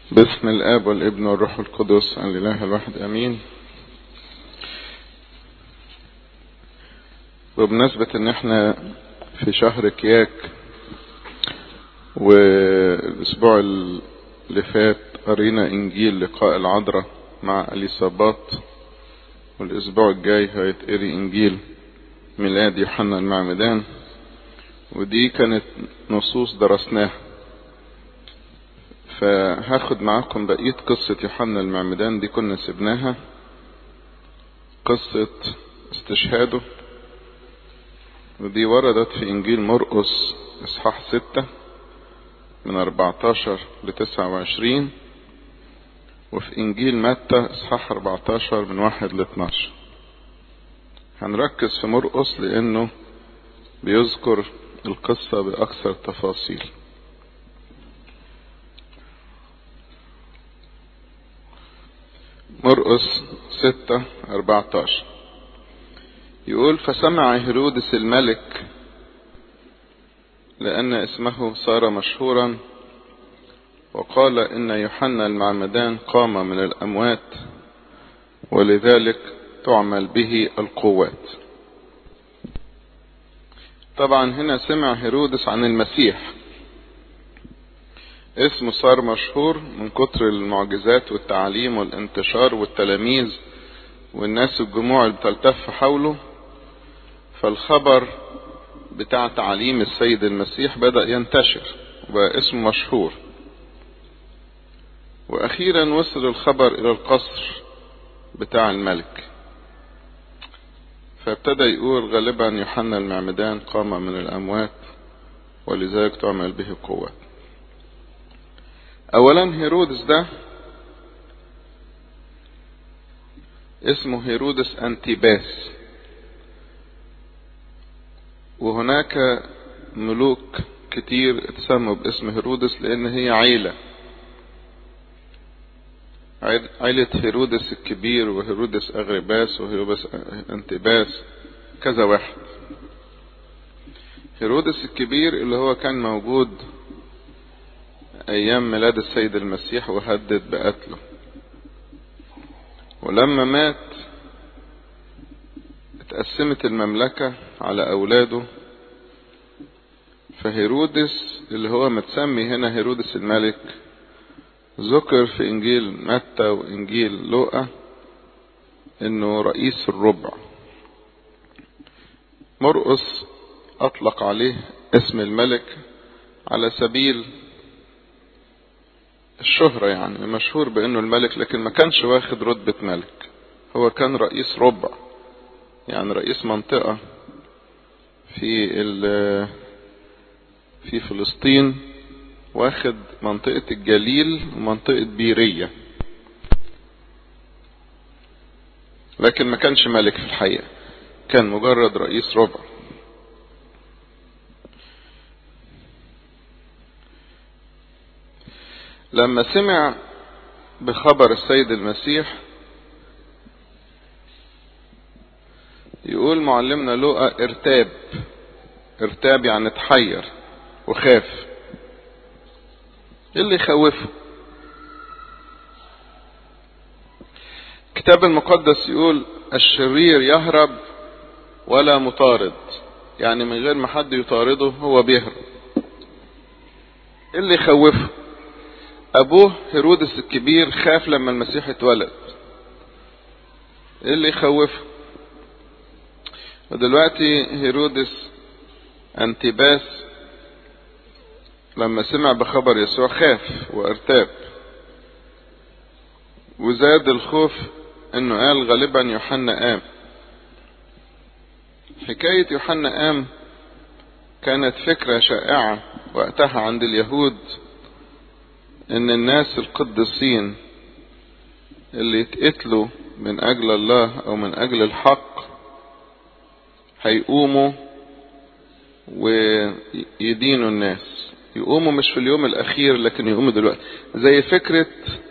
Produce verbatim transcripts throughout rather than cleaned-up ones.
باسم الآب والابن والروح القدس الإله الواحد آمين. وبمناسبة ان احنا في شهر كياك، والاسبوع اللي فات قرينا انجيل لقاء العذراء مع اليصابات، والاسبوع الجاي هيتقري انجيل ميلاد يوحنا المعمدان، ودي كانت نصوص درسناها. فهاخد معاكم بقية قصة يوحنا المعمدان، دي كنا سبناها قصة استشهاده، ودي وردت في انجيل مرقس اصحاح ستة من اربعتاشر لتسعة وعشرين، وفي انجيل متى اصحاح اربعتاشر من واحد لاتناشر. هنركز في مرقس لانه بيذكر القصة باكثر تفاصيل. مرقس ستة اربعتاشر يقول: فسمع هيرودس الملك لأن اسمه صار مشهورا، وقال إن يوحنا المعمدان قام من الأموات، ولذلك تعمل به القوات. طبعا هنا سمع هيرودس عن المسيح، اسمه صار مشهور من كتر المعجزات والتعليم والانتشار والتلاميذ والناس الجموع اللي بتلتف حوله، فالخبر بتاع تعليم السيد المسيح بدأ ينتشر وبقى اسمه مشهور. واخيرا وصل الخبر الى القصر بتاع الملك، فابتدى يقول غالبا يوحنا المعمدان قام من الاموات ولذلك تعمل به قوة. اولا هيرودس ده اسمه هيرودس انتيباس، وهناك ملوك كتير اتسموا باسم هيرودس لان هي عيلة عيلة هيرودس الكبير وهيرودس اغرباس وهيرودس انتيباس، كذا واحد. هيرودس الكبير اللي هو كان موجود ايام ميلاد السيد المسيح وهدد بقتله، ولما مات اتقسمت المملكة على اولاده، فهيرودس اللي هو متسمي هنا هيرودس الملك ذكر في انجيل متى وانجيل لوقا انه رئيس الربع. مرقس اطلق عليه اسم الملك على سبيل الشهرة، يعني مشهور بانه الملك، لكن ما كانش واخد رتبة ملك، هو كان رئيس ربع، يعني رئيس منطقة في في فلسطين، واخد منطقة الجليل ومنطقة بيرية، لكن ما كانش ملك في الحقيقة، كان مجرد رئيس ربع. لما سمع بخبر السيد المسيح يقول معلمنا لوقا ارتاب، ارتاب يعني تحير وخاف. ايه اللي يخوفه؟ الكتاب المقدس يقول الشرير يهرب ولا مطارد، يعني من غير ما حد يطارده هو بيهرب. ايه اللي يخوفه؟ ابوه هيرودس الكبير خاف لما المسيح اتولد. ايه اللي يخوفه؟ ودلوقتي هيرودس انتيباس لما سمع بخبر يسوع خاف وارتاب، وزاد الخوف انه قال غالبا يوحنا قام. حكاية يوحنا قام كانت فكرة شائعة وقتها عند اليهود، ان الناس القديسين اللي يتقتلوا من اجل الله او من اجل الحق هيقوموا ويدينوا الناس، يقوموا مش في اليوم الاخير لكن يقوموا دلوقتي، زي فكرة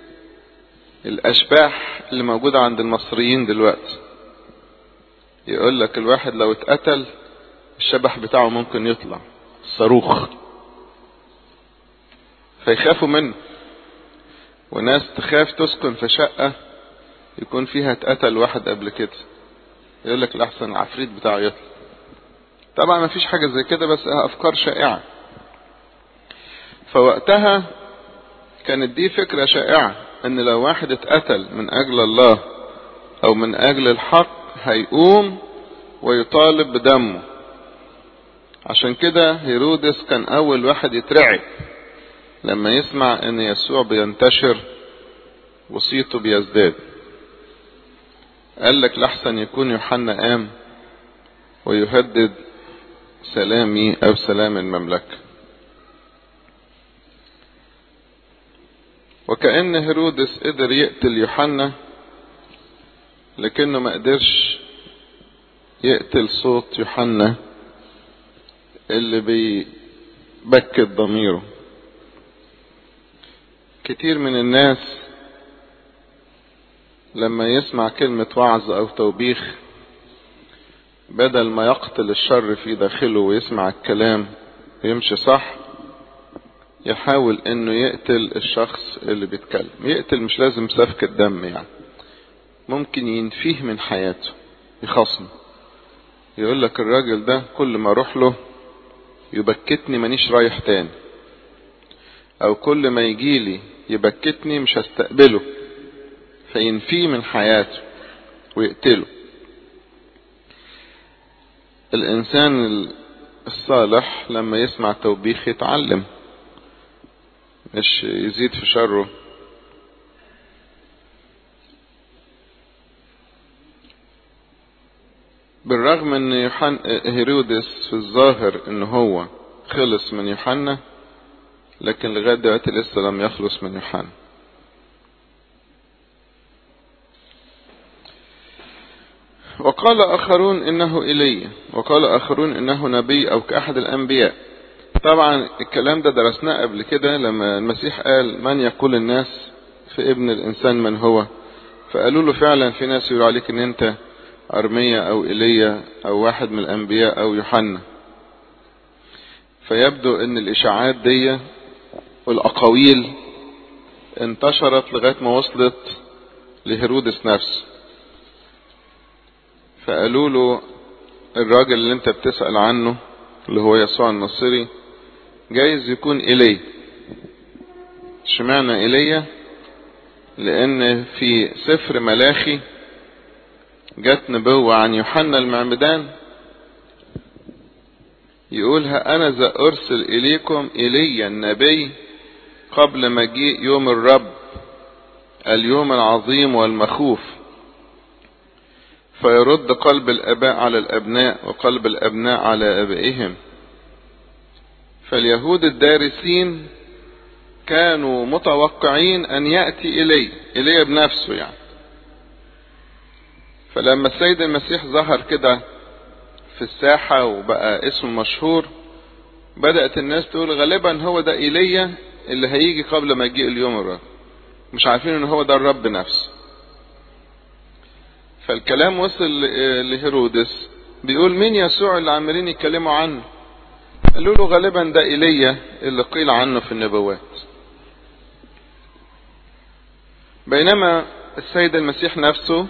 الاشباح اللي موجودة عند المصريين دلوقتي. يقول لك الواحد لو اتقتل الشبح بتاعه ممكن يطلع صاروخ، فيخافوا منه. وناس تخاف تسكن في شقة يكون فيها اتقتل واحد قبل كده، يقول لك الأحسن العفريت بتاعه يطلع. طبعا ما فيش حاجة زي كده، بس أفكار شائعة. فوقتها كانت دي فكرة شائعة، ان لو واحد اتقتل من اجل الله او من اجل الحق هيقوم ويطالب بدمه. عشان كده هيرودس كان اول واحد يترعب لما يسمع ان يسوع بينتشر وصيته بيزداد. قال لك لحسن يكون يوحنا قام ويهدد سلامي او سلام المملكة. وكأن هيرودس قدر يقتل يوحنا، لكنه ما قدرش يقتل صوت يوحنا اللي بيبكت ضميره. كتير من الناس لما يسمع كلمة وعظ او توبيخ، بدل ما يقتل الشر في داخله ويسمع الكلام ويمشي صح، يحاول انه يقتل الشخص اللي بيتكلم. يقتل مش لازم سفك الدم يعني، ممكن ينفيه من حياته، يخصمه. يقول لك الراجل ده كل ما اروح له يبكتني مانيش رايح تاني، او كل ما يجيلي يبكتني مش هستقبله، فينفيه من حياته ويقتله. الانسان الصالح لما يسمع توبيخ يتعلم، مش يزيد في شره. بالرغم ان يوحنا هيرودس في الظاهر ان هو خلص من يوحنا، لكن لغاية دلوقتي لسه لم يخلص من يوحنا. وقال اخرون انه ايليا، وقال اخرون انه نبي او كاحد الانبياء. طبعا الكلام ده درسناه قبل كده لما المسيح قال من يقول الناس في ابن الانسان من هو، فقالوا له فعلا في ناس يقولوا عليك ان انت ارميا او ايليا او واحد من الانبياء او يوحنا. فيبدو ان الاشاعات دي والاقاويل انتشرت لغاية ما وصلت لهيرودس نفسه، فقالوا له الراجل اللي انت بتسأل عنه اللي هو يسوع النصري جايز يكون ايليا. اشمعنى ايليا؟ لان في سفر ملاخي جت نبوة عن يوحنا المعمدان، يقولها انا ذا ارسل اليكم ايليا النبي قبل مجيء يوم الرب اليوم العظيم والمخوف، فيرد قلب الاباء على الابناء وقلب الابناء على ابائهم. فاليهود الدارسين كانوا متوقعين ان يأتي ايليا، ايليا بنفسه يعني. فلما السيد المسيح ظهر كده في الساحة وبقى اسمه مشهور، بدأت الناس تقول غالبا هو ده ايليا اللي هيجي قبل ما يجي اليوم الرب، مش عارفين ان هو ده الرب نفسه. فالكلام وصل لهيرودس بيقول مين يسوع اللي عمالين يتكلموا عنه؟ قالوا له غالبا ده ايليا اللي قيل عنه في النبوات. بينما السيد المسيح نفسه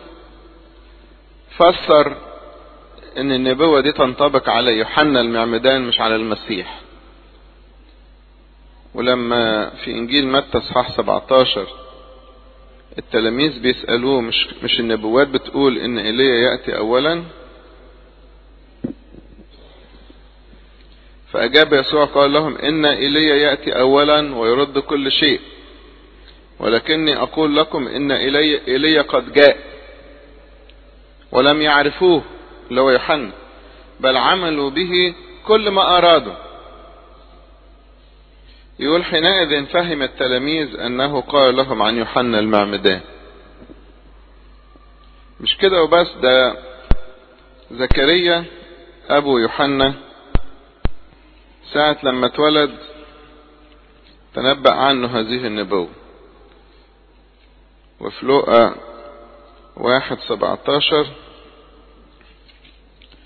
فسر ان النبوة دي تنطبق على يوحنا المعمدان مش على المسيح. ولما في انجيل متى اصحاح سبعتاشر التلاميذ بيسألوه مش, مش النبوات بتقول ان ايليا يأتي اولا؟ فاجاب يسوع قال لهم ان ايليا يأتي اولا ويرد كل شيء، ولكني اقول لكم ان ايليا, إيليا قد جاء ولم يعرفوه اللي هو يوحنا، بل عملوا به كل ما ارادوا. يقول حينئذ فهم التلاميذ انه قال لهم عن يوحنا المعمدان. مش كده وبس، ده زكريا ابو يوحنا ساعة لما اتولد تنبأ عنه هذه النبوة. وفي لوقا واحد سبعتاشر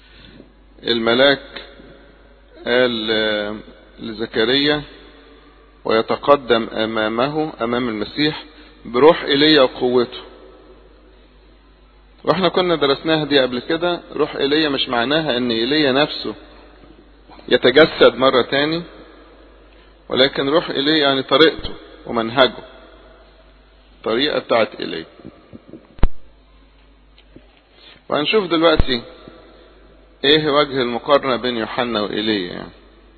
الملاك قال لزكريا ويتقدم امامه امام المسيح بروح ايليا وقوته. واحنا كنا درسناها دي قبل كده. روح ايليا مش معناها ان ايليا نفسه يتجسد مرة تاني، ولكن روح ايليا يعني طريقته ومنهجه، طريقة بتاعت ايليا. وهنشوف دلوقتي ايه وجه المقارنة بين يوحنا وايليا يعني.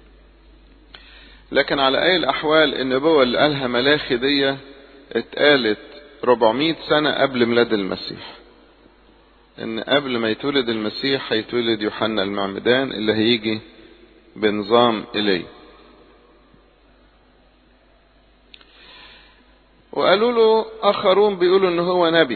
لكن على اي الاحوال النبوة اللي قالها ملاخي دي اتقالت أربعمائة سنة قبل ميلاد المسيح، ان قبل ما يتولد المسيح هيتولد يوحنا المعمدان اللي هيجي بنظام ايليا. وقالوا له اخرون بيقولوا ان هو نبي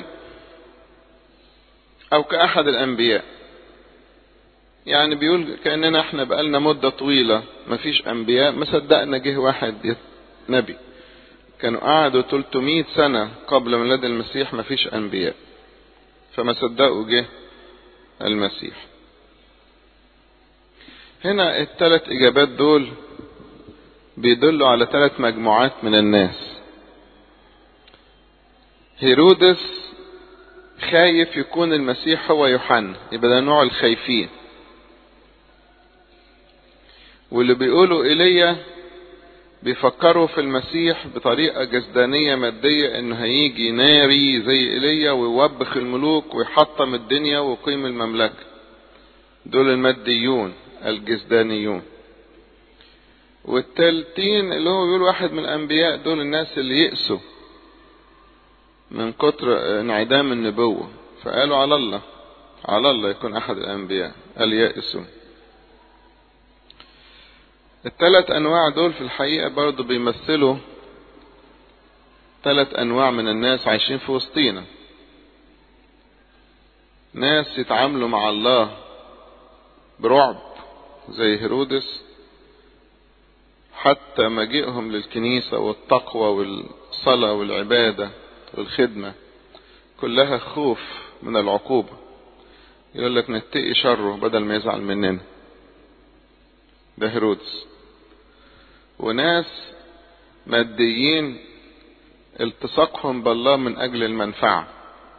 او كأحد الانبياء، يعني بيقول كأننا احنا بقالنا مدة طويلة مفيش انبياء، ما صدقنا جه واحد نبي. كانوا قعدوا ثلاثمائة سنة قبل ميلاد المسيح مفيش انبياء، فما صدقوا جه المسيح. هنا الثلاث اجابات دول بيدلوا على ثلاث مجموعات من الناس. هيرودس خايف يكون المسيح هو يوحنا، يبقى ده نوع الخايفين. واللي بيقولوا ايليا بيفكروا في المسيح بطريقة جسدانية مادية، انه هيجي ناري زي ايليا ويوبخ الملوك ويحطم الدنيا ويقيم المملكة. دول الماديون الجسدانيون. والتالتين اللي هو بيقول واحد من الانبياء، دول الناس اللي يأسوا من كتر انعدام النبوة، فقالوا على الله على الله يكون احد الانبياء، قال يأسوا. الثلاث انواع دول في الحقيقة برضو بيمثلوا ثلاث انواع من الناس عايشين في وسطينا. ناس يتعاملوا مع الله برعب زي هيرودس، حتى مجيئهم للكنيسة والتقوى والصلاة والعبادة والخدمة كلها خوف من العقوبة، يقول لك نتقي شره بدل ما يزعل مننا. ده هيرودس. وناس ماديين التصاقهم بالله من اجل المنفعة،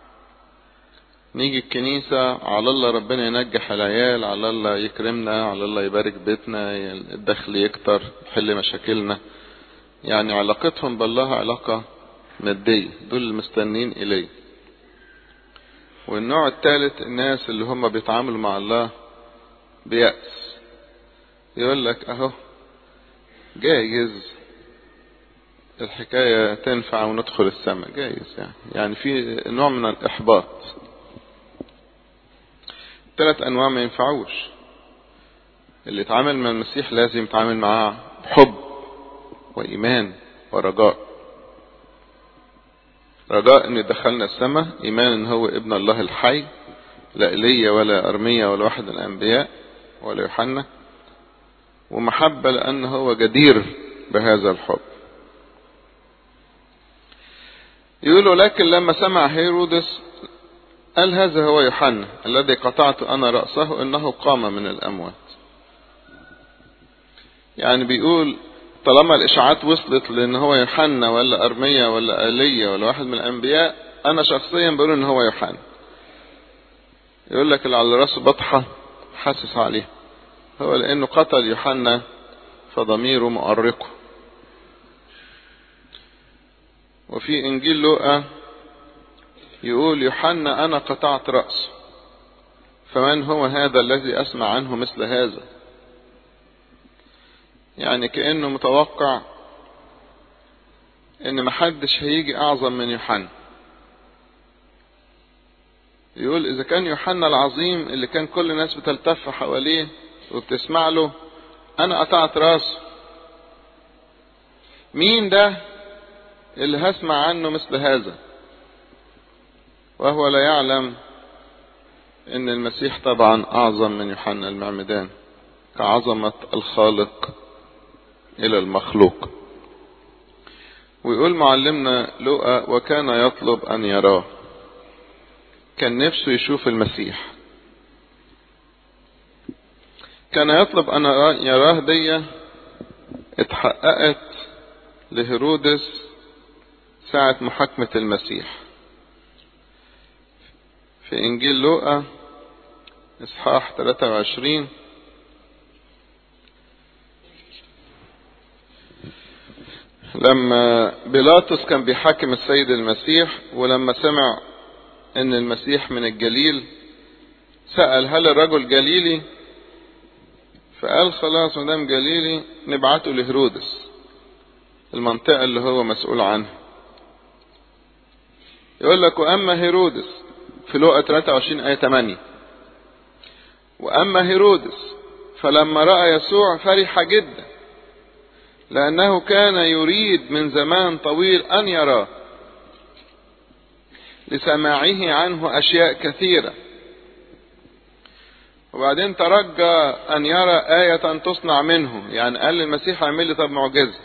نيجي الكنيسة على الله ربنا ينجح العيال، على الله يكرمنا، على الله يبارك بيتنا، الدخل يكتر، يحل مشاكلنا. يعني علاقتهم بالله علاقة مادية، دول المستنين إليه. والنوع الثالث الناس اللي هم بيتعاملوا مع الله بيأس، يقول لك اهو جايز الحكاية تنفع وندخل السماء، جايز يعني يعني في نوع من الإحباط. ثلاث أنواع ما ينفعوش. اللي يتعامل مع المسيح لازم يتعامل معاه بحب وإيمان ورجاء. رجاء ان يدخلنا السماء، ايمان ان هو ابن الله الحي، لا ايليا ولا ارميا ولا واحد من الانبياء ولا يوحنا، ومحبة لان هو جدير بهذا الحب. يقولوا لكن لما سمع هيرودس قال هذا هو يوحنا الذي قطعت انا رأسه انه قام من الاموات. يعني بيقول طالما الاشاعات وصلت لان هو يوحنا ولا ارميا ولا ايليا ولا واحد من الانبياء، انا شخصيا بقول ان هو يوحنا. يقول لك اللي على راسه بطحة حاسس عليه، هو لانه قتل يوحنا فضميره مؤرقه. وفي انجيل لوقا يقول يوحنا انا قطعت رأسه، فمن هو هذا الذي اسمع عنه مثل هذا؟ يعني كأنه متوقع ان محدش هيجي اعظم من يوحنا. يقول اذا كان يوحنا العظيم اللي كان كل الناس بتلتف حواليه وبتسمع له انا قطعت راسه، مين ده اللي هسمع عنه مثل هذا؟ وهو لا يعلم ان المسيح طبعا اعظم من يوحنا المعمدان كعظمة الخالق الى المخلوق. ويقول معلمنا لوقا وكان يطلب ان يراه، كان نفسه يشوف المسيح، كان يطلب ان يراه. دي اتحققت لهيرودس ساعة محاكمة المسيح. في إنجيل لوقا إصحاح ثلاثة وعشرين لما بيلاطس كان بيحاكم السيد المسيح، ولما سمع ان المسيح من الجليل سأل هل الرجل جليلي؟ فقال خلاص مدام جليلي نبعته لهيرودس المنطقة اللي هو مسؤول عنها. يقول لك واما هيرودس في لوقا ثلاثة وعشرين آية ثمانية، واما هيرودس فلما رأى يسوع فرح جدا لأنه كان يريد من زمان طويل أن يراه لسماعه عنه أشياء كثيرة. وبعدين ترجى أن يرى آية تصنع منه، يعني قال للمسيح اعمل لي طب معجزة،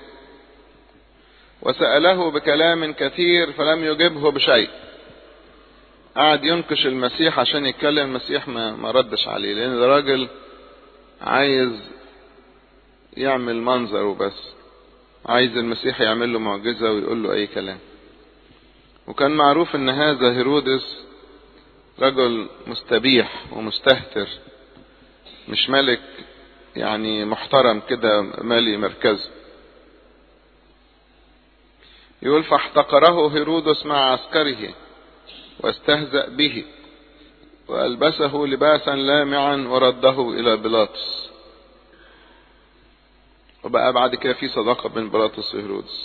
وسأله بكلام كثير فلم يجبه بشيء. قعد ينكش المسيح عشان يتكلم، المسيح ما, ما ردش عليه، لأن الراجل عايز يعمل منظر وبس، عايز المسيح يعمل له معجزة ويقول له أي كلام. وكان معروف ان هذا هيرودس رجل مستبيح ومستهتر، مش ملك يعني محترم كده مالي مركزه. يقول فاحتقره هيرودس مع عسكره واستهزأ به وألبسه لباسا لامعا ورده إلى بيلاطس. وبقى بعد كده في صداقة بين بيلاطس وهيرودس.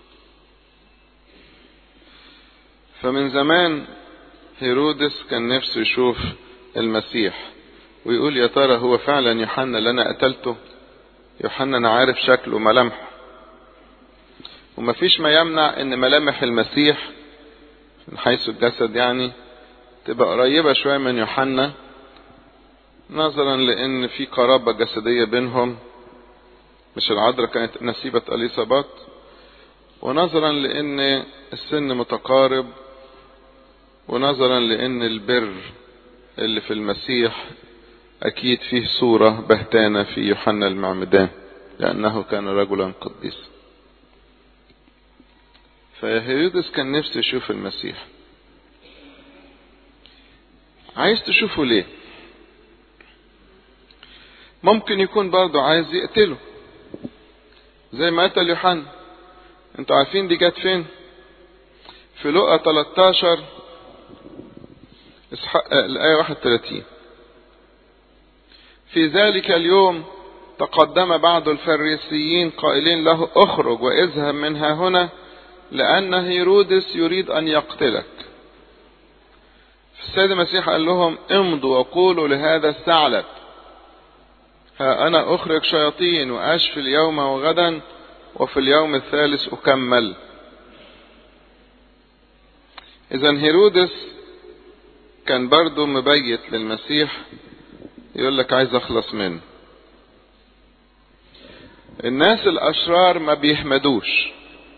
فمن زمان هيرودس كان نفسه يشوف المسيح ويقول يا ترى هو فعلا يوحنا اللي انا قتلته؟ يوحنا انا عارف شكله وملامحه، ومفيش ما يمنع ان ملامح المسيح من حيث الجسد يعني تبقى قريبة شوية من يوحنا، نظرا لان في قرابة جسدية بينهم، مش العذراء كانت نسيبة اليصابات، ونظرا لان السن متقارب، ونظرا لان البر اللي في المسيح اكيد فيه صورة بهتانة في يوحنا المعمدان لانه كان رجلا قديسا. فهيرودس كان نفسه يشوف المسيح. عايز تشوفه ليه؟ ممكن يكون برضه عايز يقتله زي ما قتل يوحنا. انتوا عارفين دي جت فين؟ في لوقا ثلاثة عشر الآية واحد وثلاثين. في ذلك اليوم تقدم بعض الفريسيين قائلين له اخرج واذهب من ها هنا لأن هيرودس يريد أن يقتلك. السيد المسيح قال لهم امضوا وقولوا لهذا الثعلب ها أنا أخرج شياطين وأشفي اليوم وغدا وفي اليوم الثالث أكمل. إذن هيرودس كان برضو مبيت للمسيح، يقول لك عايز أخلص منه. الناس الأشرار ما بيحمدوش،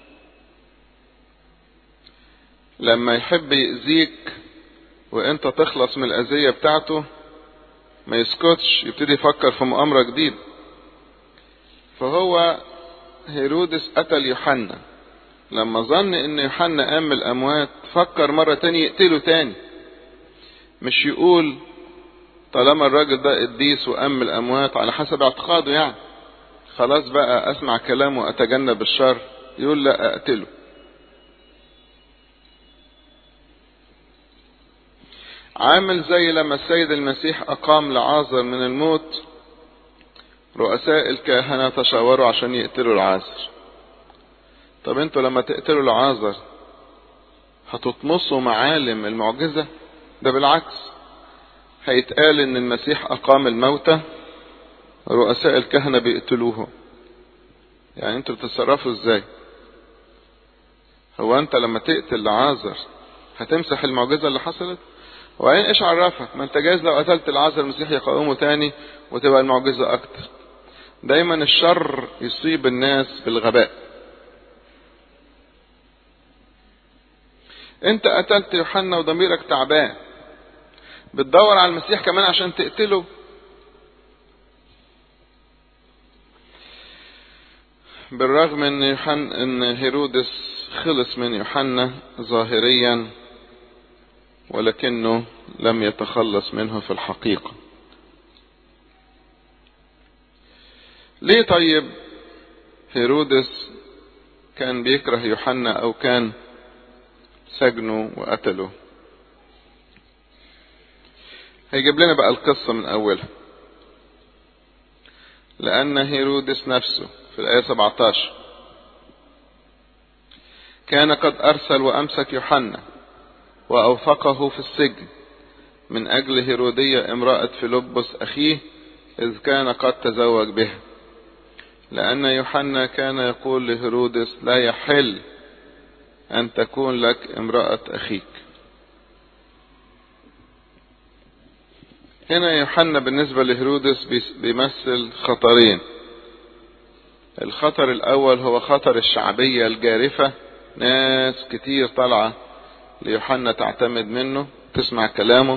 لما يحب يأذيك وانت تخلص من الأذية بتاعته ما يسكتش، يبتدي يفكر في مؤامرة جديدة. فهو هيرودس قتل يوحنا، لما ظن ان يوحنا قام من الأموات فكر مرة تاني يقتله تاني، مش يقول طالما الراجل ده قديس وقام من الأموات على حسب اعتقاده يعني خلاص بقى اسمع كلامه واتجنب الشر، يقول لا اقتله. عامل زي لما السيد المسيح أقام لعازر من الموت، رؤساء الكهنة تشاوروا عشان يقتلوا العازر. طب انتوا لما تقتلوا العازر هتطمسوا معالم المعجزة؟ ده بالعكس، هيتقال ان المسيح أقام الموتى، رؤساء الكهنة بيقتلوه. يعني انتوا بتتصرفوا ازاي؟ هو انت لما تقتل العازر هتمسح المعجزة اللي حصلت؟ وعين ايش عرفك؟ ما انت جايز لو قتلت العازر المسيح يقومه تاني وتبقى المعجزة اكتر. دايما الشر يصيب الناس بالغباء. انت قتلت يوحنا وضميرك تعبان، بتدور على المسيح كمان عشان تقتله. بالرغم ان يوحنا ان هيرودس خلص من يوحنا ظاهريا، ولكنه لم يتخلص منه في الحقيقة. ليه طيب هيرودس كان بيكره يوحنا او كان سجنه وقتله؟ هيجيب لنا بقى القصة من اولها. لان هيرودس نفسه في الآية سبعة عشر كان قد ارسل وامسك يوحنا واوثقه في السجن من اجل هيرودية امرأة فيلبس اخيه، اذ كان قد تزوج بها، لان يوحنا كان يقول لهيرودس لا يحل ان تكون لك امرأة اخيك. هنا يوحنا بالنسبة لهيرودس بيمثل خطرين. الخطر الاول هو خطر الشعبية الجارفة، ناس كتير طالعة ليوحنا تعتمد منه تسمع كلامه،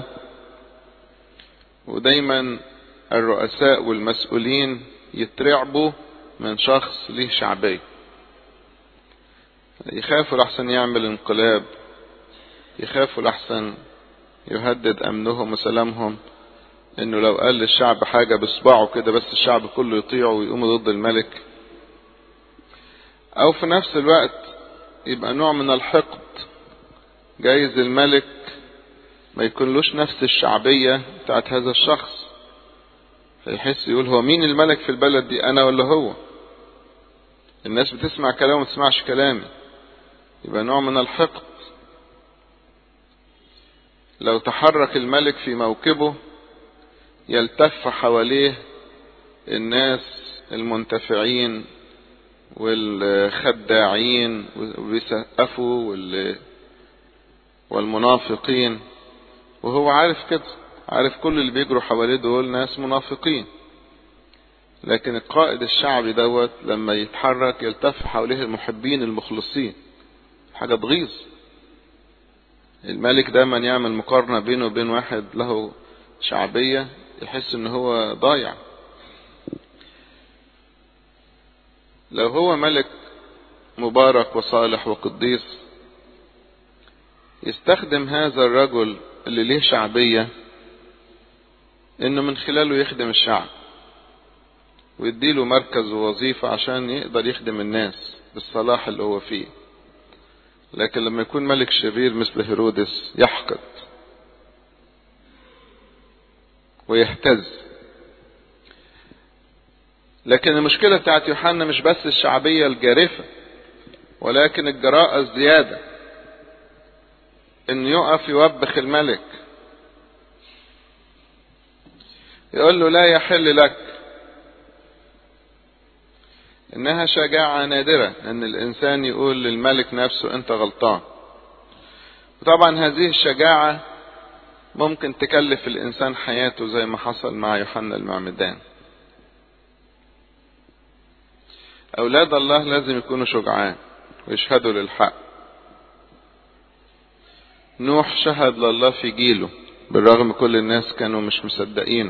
ودايما الرؤساء والمسؤولين يترعبوا من شخص ليه شعبية، يخافوا لحسن يعمل انقلاب، يخافوا لحسن يهدد امنهم وسلامهم، انه لو قال للشعب حاجة بصباعه كده بس الشعب كله يطيعه ويقوموا ضد الملك. او في نفس الوقت يبقى نوع من الحقد، جايز الملك ما يكونلوش نفس الشعبية بتاعت هذا الشخص، فيحس يقول هو مين الملك في البلد دي، انا ولا هو؟ الناس بتسمع كلامه ما تسمعش كلامي، يبقى نوع من الحقد. لو تحرك الملك في موكبه يلتف حواليه الناس المنتفعين والخداعين وبيسقفوا والمنافقين، وهو عارف كده، عارف كل اللي بيجروا حواليه دول ناس منافقين. لكن القائد الشعبي دوت لما يتحرك يلتف حواليه المحبين المخلصين، حاجة تغيظ. الملك دايما يعمل مقارنة بينه وبين واحد له شعبية، يحس ان هو ضايع. لو هو ملك مبارك وصالح وقديس يستخدم هذا الرجل اللي ليه شعبية انه من خلاله يخدم الشعب ويديله مركز ووظيفة عشان يقدر يخدم الناس بالصلاح اللي هو فيه. لكن لما يكون ملك شرير مثل هيرودس يحقد ويهتز. لكن المشكلة بتاعت يوحنا مش بس الشعبية الجارفة، ولكن الجراءة الزيادة، انه يقف يوبخ الملك يقول له لا يحل لك. انها شجاعة نادرة ان الانسان يقول للملك نفسه انت غلطان. وطبعا هذه الشجاعة ممكن تكلف الانسان حياته زي ما حصل مع يوحنا المعمدان. اولاد الله لازم يكونوا شجعان ويشهدوا للحق. نوح شهد لله في جيله بالرغم كل الناس كانوا مش مصدقينه.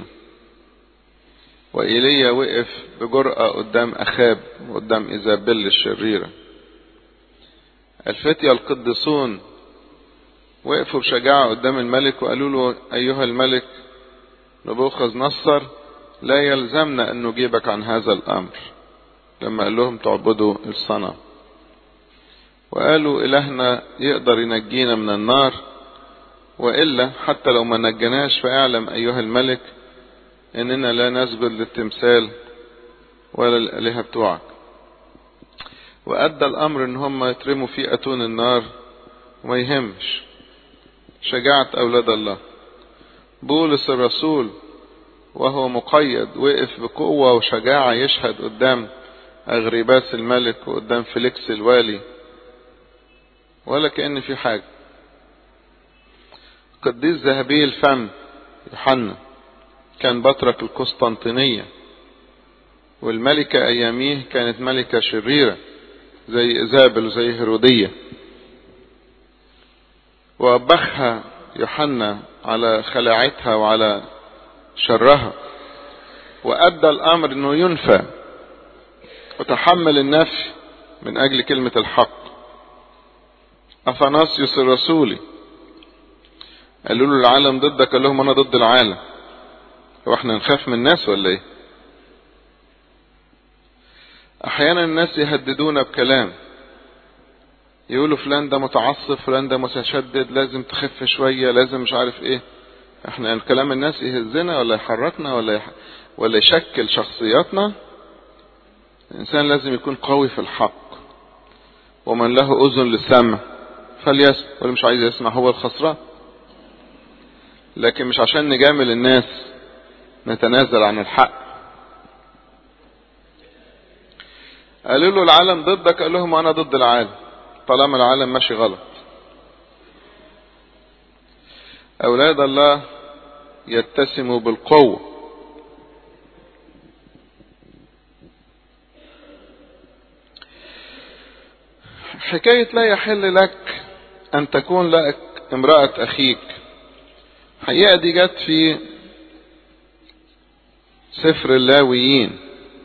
وإيليا وقف بجرأة قدام أخاب وقدام إيزابيل الشريرة. الفتية القديسون وقفوا بشجاعة قدام الملك وقالوا له أيها الملك نبوخذ نصر لا يلزمنا أن نجيبك عن هذا الأمر، لما قال لهم تعبدوا الصنم. وقالوا إلهنا يقدر ينجينا من النار، وإلا حتى لو ما نجناش فاعلم أيها الملك إننا لا نسجد للتمثال ولا الآلهة بتوعك. وأدى الأمر إن هم يترموا في أتون النار وما يهمش. شجاعة أولاد الله. بولس الرسول وهو مقيد وقف بقوة وشجاعة يشهد قدام أغريباس الملك وقدام فيليكس الوالي ولا كأن في حاجة. قديس ذهبي الفم يوحنا كان بطرك القسطنطينية، والملكة أياميه كانت ملكة شريرة زي إيزابل وزي هيرودية، وأبخها يوحنا على خلاعتها وعلى شرها، وأدى الأمر أنه ينفى وتحمل النفي من أجل كلمة الحق. أثناسيوس الرسولي قالوا له العالم ضدك، قال لهم أنا ضد العالم. هو احنا نخاف من الناس ولا ايه؟ أحيانا الناس يهددونا بكلام، يقولوا فلان ده متعصب، فلان ده متشدد، لازم تخف شوية، لازم مش عارف ايه. احنا الكلام الناس يهزنا ولا يحركنا ولا يح... ولا يشكل شخصياتنا؟ الإنسان لازم يكون قوي في الحق. ومن له أذن للسمع فليسمع، واللي مش عايز يسمع هو الخسران. لكن مش عشان نجامل الناس نتنازل عن الحق. قالوا له العالم ضدك، قال لهم أنا ضد العالم طالما العالم ماشي غلط. أولاد الله يتسموا بالقوة. حكاية لا يحل لك أن تكون لك امرأة أخيك، حقيقة دي جت في سفر اللاويين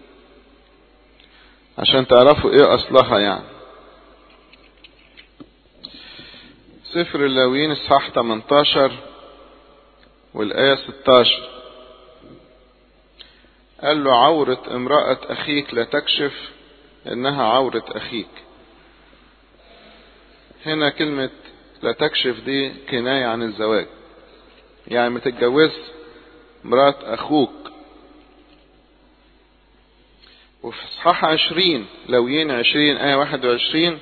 عشان تعرفوا ايه أصلها. يعني سفر اللاويين اصحاح تمنتاشر والآية ستاشر، قال له عورة امرأة أخيك لا تكشف إنها عورة أخيك. هنا كلمة لا تكشف دي كناية عن الزواج، يعني ما تتجوز امرأة أخوك. وفي اصحاح عشرين لاويين عشرين آية واحد وعشرين،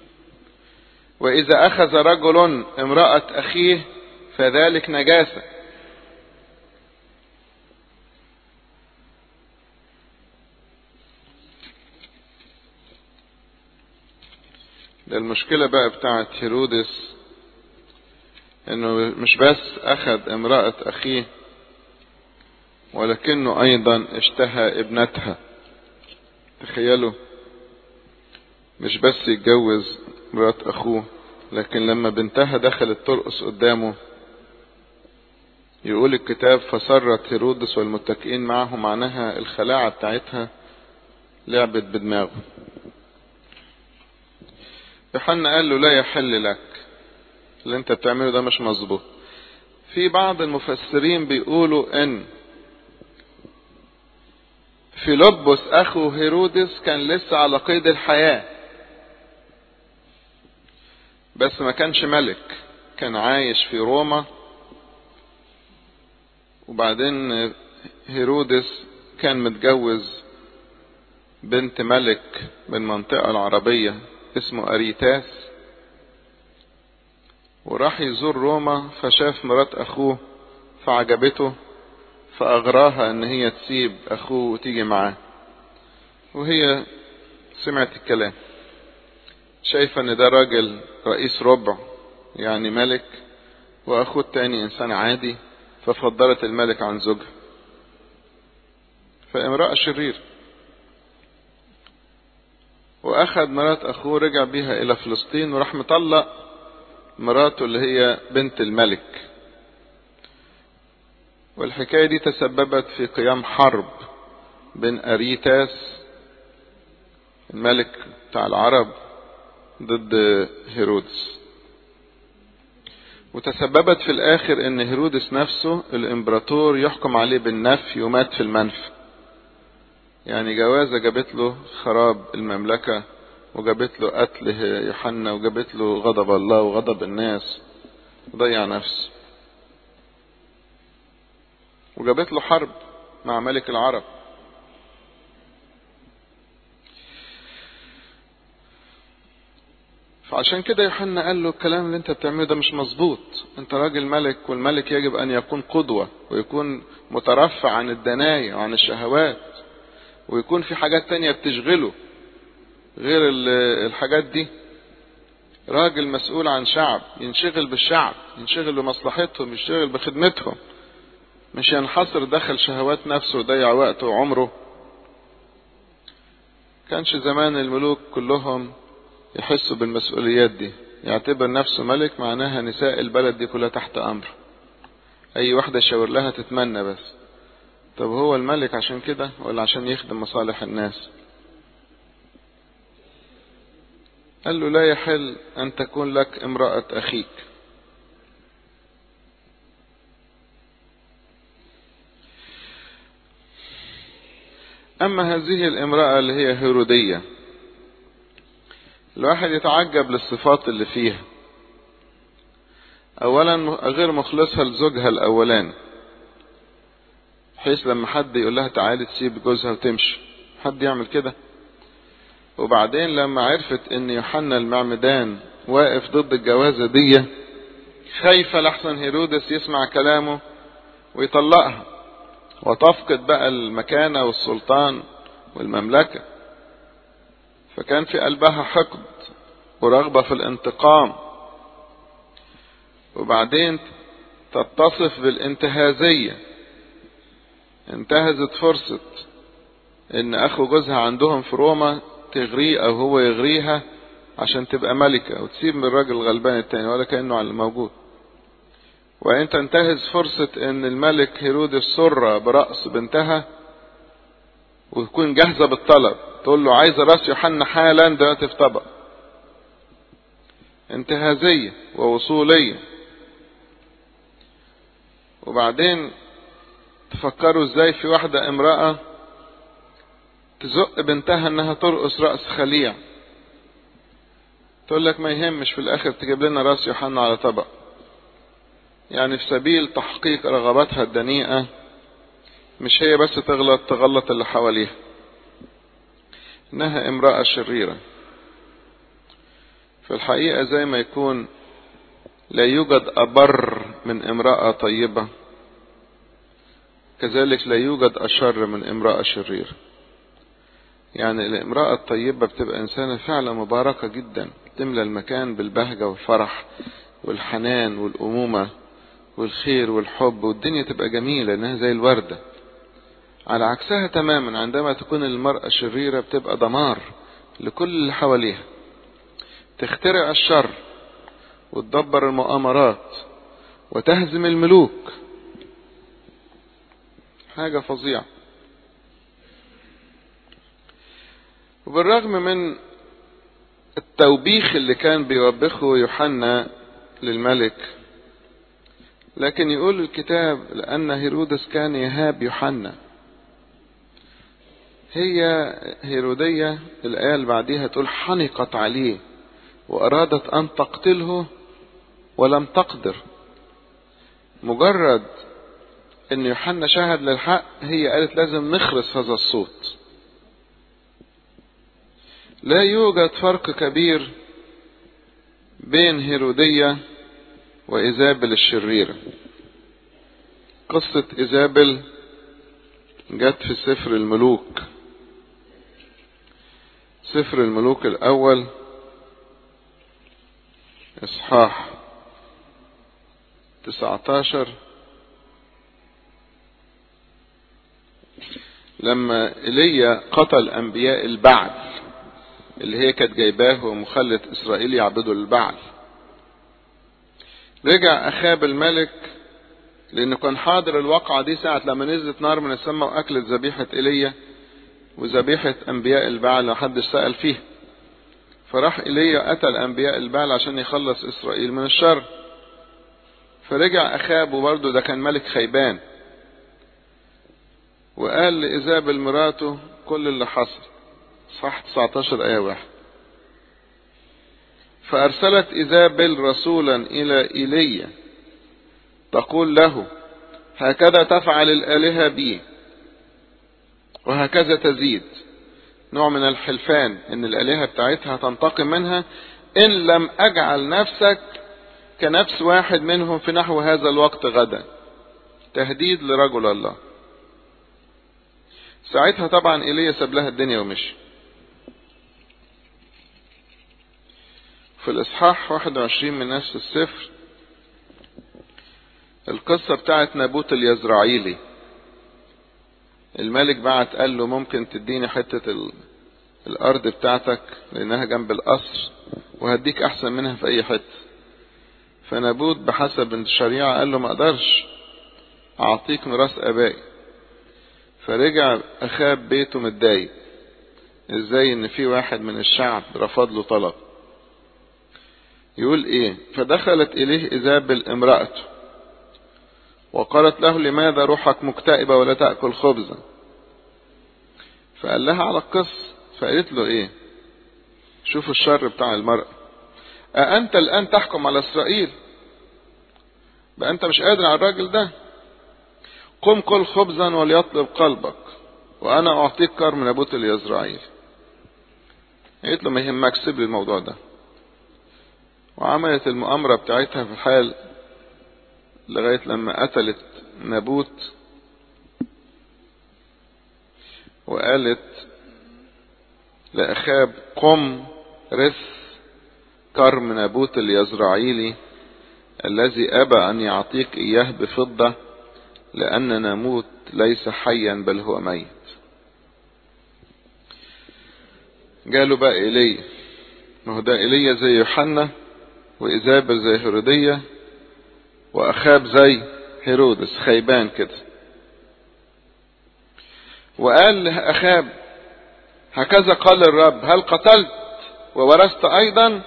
وإذا أخذ رجل امرأة أخيه فذلك نجاسة. ده المشكلة بقى بتاعت هيرودس، انه مش بس اخذ امرأة اخيه ولكنه ايضا اشتهى ابنتها. تخيلوا، مش بس يتجوز امرأة اخوه، لكن لما بنتها دخلت ترقص قدامه يقول الكتاب فسرت هيرودس والمتكئين معه، معناها الخلاعة بتاعتها لعبت بدماغه. يوحنا قال له لا يحل لك، اللي انت بتعمله ده مش مظبوط. في بعض المفسرين بيقولوا ان فيلبس اخو هيرودس كان لسه على قيد الحياة، بس ما كانش ملك، كان عايش في روما. وبعدين هيرودس كان متجوز بنت ملك من المنطقة العربية اسمه أريتاس، وراح يزور روما فشاف مرات أخوه فعجبته، فأغراها ان هي تسيب أخوه وتيجي معاه. وهي سمعت الكلام، شايفة ان ده راجل رئيس ربع يعني ملك، وأخوه التاني إنسان عادي، ففضلت الملك عن زوجها. فامرأة شرير. وأخذ مرات أخوه رجع بيها إلى فلسطين، وراح مطلق مراته اللي هي بنت الملك. والحكاية دي تسببت في قيام حرب بين أريتاس الملك بتاع العرب ضد هيرودس، وتسببت في الآخر ان هيرودس نفسه الامبراطور يحكم عليه بالنفي ومات في المنفى. يعني جوازة جابت له خراب المملكة، وجابت له قتل يوحنا، وجابت له غضب الله وغضب الناس، وضيع نفسه، وجابت له حرب مع ملك العرب. فعشان كده يوحنا قال له الكلام اللي انت بتعمله ده مش مظبوط، انت راجل ملك، والملك يجب ان يكون قدوة ويكون مترفع عن الدنايا وعن الشهوات، ويكون في حاجات تانية بتشغله غير الحاجات دي. راجل مسؤول عن شعب، ينشغل بالشعب، ينشغل بمصلحتهم، ينشغل بخدمتهم، مش ينحصر داخل شهوات نفسه ويضيع وقته وعمره. كانش زمان الملوك كلهم يحسوا بالمسؤوليات دي، يعتبر نفسه ملك معناها نساء البلد دي كلها تحت امر، اي واحدة يشاور لها تتمنى بس. طب هو الملك عشان كده ولا عشان يخدم مصالح الناس؟ قال له لا يحل أن تكون لك امرأة أخيك. أما هذه الامرأة اللي هي هيرودية، الواحد يتعجب للصفات اللي فيها. أولا غير مخلصها لزوجها الأولاني، بحيث لما حد يقول لها تعالي تسيب جوزها وتمشي، حد يعمل كده؟ وبعدين لما عرفت ان يوحنا المعمدان واقف ضد الجوازة دي، خايفة لحسن هيرودس يسمع كلامه ويطلقها وتفقد بقى المكانة والسلطان والمملكة. فكان في قلبها حقد ورغبة في الانتقام. وبعدين تتصف بالانتهازية، انتهزت فرصة ان اخو جوزها عندهم في روما تغريه او هو يغريها عشان تبقى ملكة وتسيب من الراجل الغلبان التاني ولا كأنه على الموجود. وان تنتهز فرصة ان الملك هيرودس سر برأس بنتها وتكون جاهزة بالطلب، تقول له عايزة راس يوحنا حالا دلوقتي في طبق. انتهازية ووصولية. وبعدين تفكروا ازاي في واحدة امرأة تزق بنتها انها ترقص رأس خليع، تقول لك ما يهمش في الاخر تجيب لنا راس يوحنا على طبق. يعني في سبيل تحقيق رغباتها الدنيئة، مش هي بس تغلط تغلط اللي حواليها. انها امرأة شريرة. في الحقيقة زي ما يكون لا يوجد أبر من امرأة طيبة، كذلك لا يوجد أشر من امرأة شريرة. يعني الامرأة الطيبة بتبقى إنسانة فعلا مباركة جدا، تملى المكان بالبهجة والفرح والحنان والأمومة والخير والحب، والدنيا تبقى جميلة إنها زي الوردة. على عكسها تماما عندما تكون المرأة شريرة بتبقى دمار لكل اللي حواليها، تخترع الشر وتدبر المؤامرات وتهزم الملوك. حاجة فظيعة. وبالرغم من التوبيخ اللي كان بيوبخه يوحنا للملك، لكن يقول الكتاب لأن هيرودس كان يهاب يوحنا. هي هيرودية الآية اللي بعديها تقول حنقت عليه وأرادت أن تقتله ولم تقدر. مجرد أن يوحنا شهد للحق هي قالت لازم نخرس هذا الصوت. لا يوجد فرق كبير بين هيرودية وإيزابل الشريرة. قصة إيزابل جت في سفر الملوك، سفر الملوك الأول إصحاح تسعة عشر. لما إيليا قتل أنبياء البعل اللي هي كانت جايباه ومخلت إسرائيل يعبدوا البعل، رجع أخاب الملك لأنه كان حاضر الواقعة دي ساعة لما نزلت نار من السماء وأكلت ذبيحة إيليا وذبيحة أنبياء البعل ومحدش سأل فيه. فراح إيليا قتل أنبياء البعل عشان يخلص إسرائيل من الشر. فرجع أخاب وبرضه ده كان ملك خيبان، وقال لإيزابل مراته كل اللي حصل. صح تسعة عشر آية واحد. فأرسلت إيزابل رسولا إلى إيليا تقول له هكذا تفعل الآلهة بي وهكذا تزيد. نوع من الحلفان ان الآلهة بتاعتها تنتقم منها ان لم اجعل نفسك كنفس واحد منهم في نحو هذا الوقت غدا. تهديد لرجل الله. ساعتها طبعا إيليا ساب لها الدنيا ومشي. في الإصحاح واحد وعشرين من نفس السفر القصة بتاعت نابوت اليزرعيلي. الملك بعت قال له ممكن تديني حتة الأرض بتاعتك لأنها جنب القصر وهديك أحسن منها في أي حتة. فنابوت بحسب الشريعة قال له ما أقدرش أعطيك ميراث آبائي. فرجع أخاب بيته متضايق ازاي ان في واحد من الشعب رفض له طلب. يقول ايه؟ فدخلت اليه ايزابل امرأته وقالت له لماذا روحك مكتئبة ولا تأكل خبزا؟ فقال لها على القصة. فقالت له ايه؟ شوفوا الشر بتاع المرأة. أأنت الآن تحكم على إسرائيل؟ بقى أنت مش قادر على الراجل ده. قم كل خبزا وليطلب قلبك وأنا أعطيك كرم نابوت اليزرعيل. قالت له ما يهمك، سيب لي الموضوع ده. وعملت المؤامرة بتاعتها في الحال لغاية لما قتلت نابوت، وقالت لأخاب قم رث كرم نابوت اليزرعيلي الذي أبى أن يعطيك إياه بفضة، لأن ناموت ليس حيا بل هو ميت. قالوا بقى إيليا، ما هو ده إيليا زي يوحنا، وإيزابل زي هيرودية، وأخاب زي هيرودس، خيبان كده. وقال لأخاب هكذا قال الرب، هل قتلت وورثت أيضا؟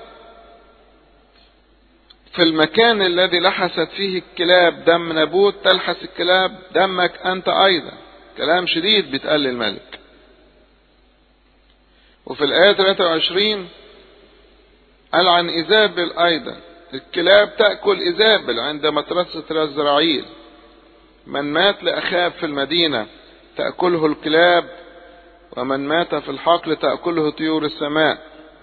في المكان الذي لحست فيه الكلاب دم نابوت تلحس الكلاب دمك أنت أيضا. كلام شديد بيتقال للملك. وفي الآية ثلاثة وعشرين قال عن إيزابل أيضا الكلاب تأكل إيزابل عند مترسة يزرعيل. من مات لأخاب في المدينة تأكله الكلاب، ومن مات في الحقل تأكله طيور السماء.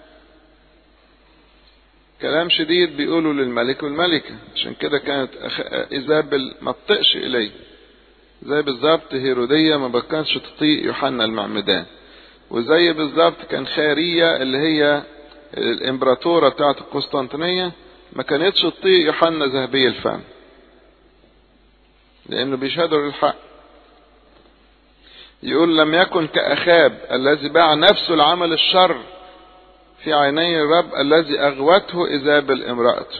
كلام شديد بيقولوا للملك والملكة. عشان كده كانت إيزابل ما تطقش إليه، زي بالظبط هيرودية ما كانتش تطيق يوحنا المعمدان، وزي بالظبط كان خارية اللي هي الامبراطورة بتاعت القسطنطينية ما كانتش تطيق يوحنا ذهبي الفم، لأنه بيشهدوا للحق. يقول لم يكن كأخاب الذي باع نفسه لعمل الشر في عيني الرب الذي أغوته إيزابل امرأته.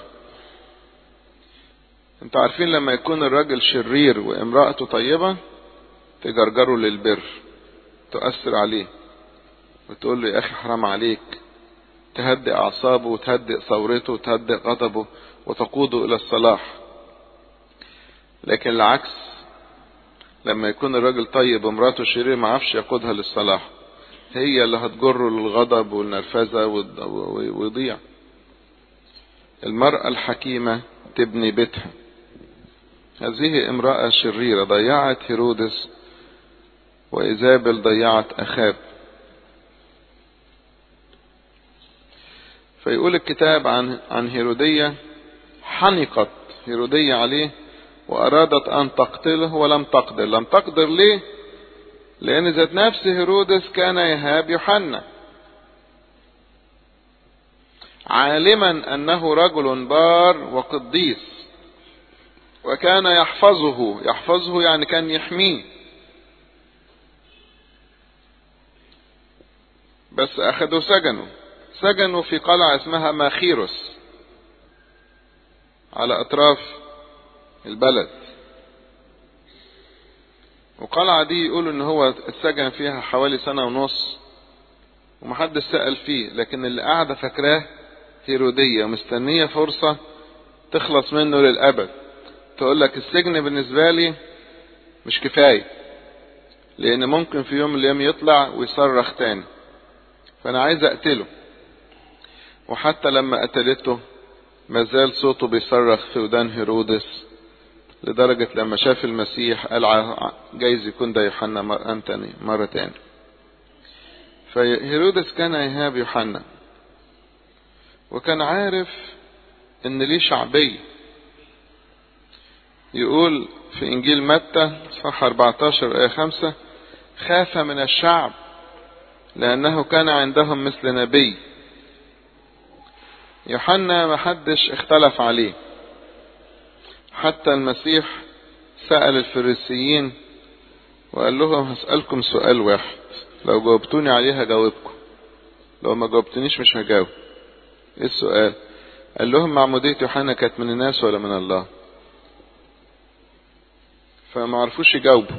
انتوا عارفين لما يكون الراجل شرير وامرأته طيبة تجرجره للبر، تؤثر عليه وتقول له يا أخي حرام عليك، تهدئ أعصابه وتهدئ ثورته وتهدئ غضبه وتقوده إلى الصلاح. لكن العكس، لما يكون الراجل طيب ومراته شرير ما عرفش يقودها للصلاح، هي اللي هتجره للغضب والنرفزة ويضيع. المرأة الحكيمة تبني بيتها. هذه امرأة شريرة ضيعت هيرودس، وإيزابل ضيعت أخاب. فيقول الكتاب عن عن هيرودية حنقت هيرودية عليه وأرادت أن تقتله ولم تقدر. لم تقدر ليه؟ لأن ذات نفس هيرودس كان يهاب يوحنا، عالما أنه رجل بار وقديس، وكان يحفظه. يحفظه يعني كان يحميه. بس أخذوا سجنه سجنوا في قلعة اسمها ماخيروس على أطراف البلد. وقلعة دي يقولوا ان هو اتسجن فيها حوالي سنة ونص ومحدش سأل فيه، لكن اللي قاعدة فاكراه هيرودية مستنية فرصة تخلص منه للأبد. تقول لك السجن بالنسبة لي مش كفاية، لأن ممكن في يوم من الأيام يطلع ويصرخ تاني، فأنا عايز أقتله. وحتى لما قتلته مازال صوته بيصرخ في ودان هيرودس، لدرجة لما شاف المسيح قال جايز يكون ده يوحنا مرة تاني. فهيرودس كان يهاب يوحنا، وكان عارف ان ليه شعبي. يقول في انجيل متى صح أربعة عشر آية خمسة خاف من الشعب لانه كان عندهم مثل نبي. يوحنا ما حدش اختلف عليه، حتى المسيح سأل الفريسيين وقال لهم هسألكم سؤال واحد، لو جاوبتوني عليه هجاوبكم، لو ما جاوبتنيش مش هجاوب. ايه السؤال؟ قال لهم معمودية يوحنا كانت من الناس ولا من الله؟ فما عرفوش يجاوبوا،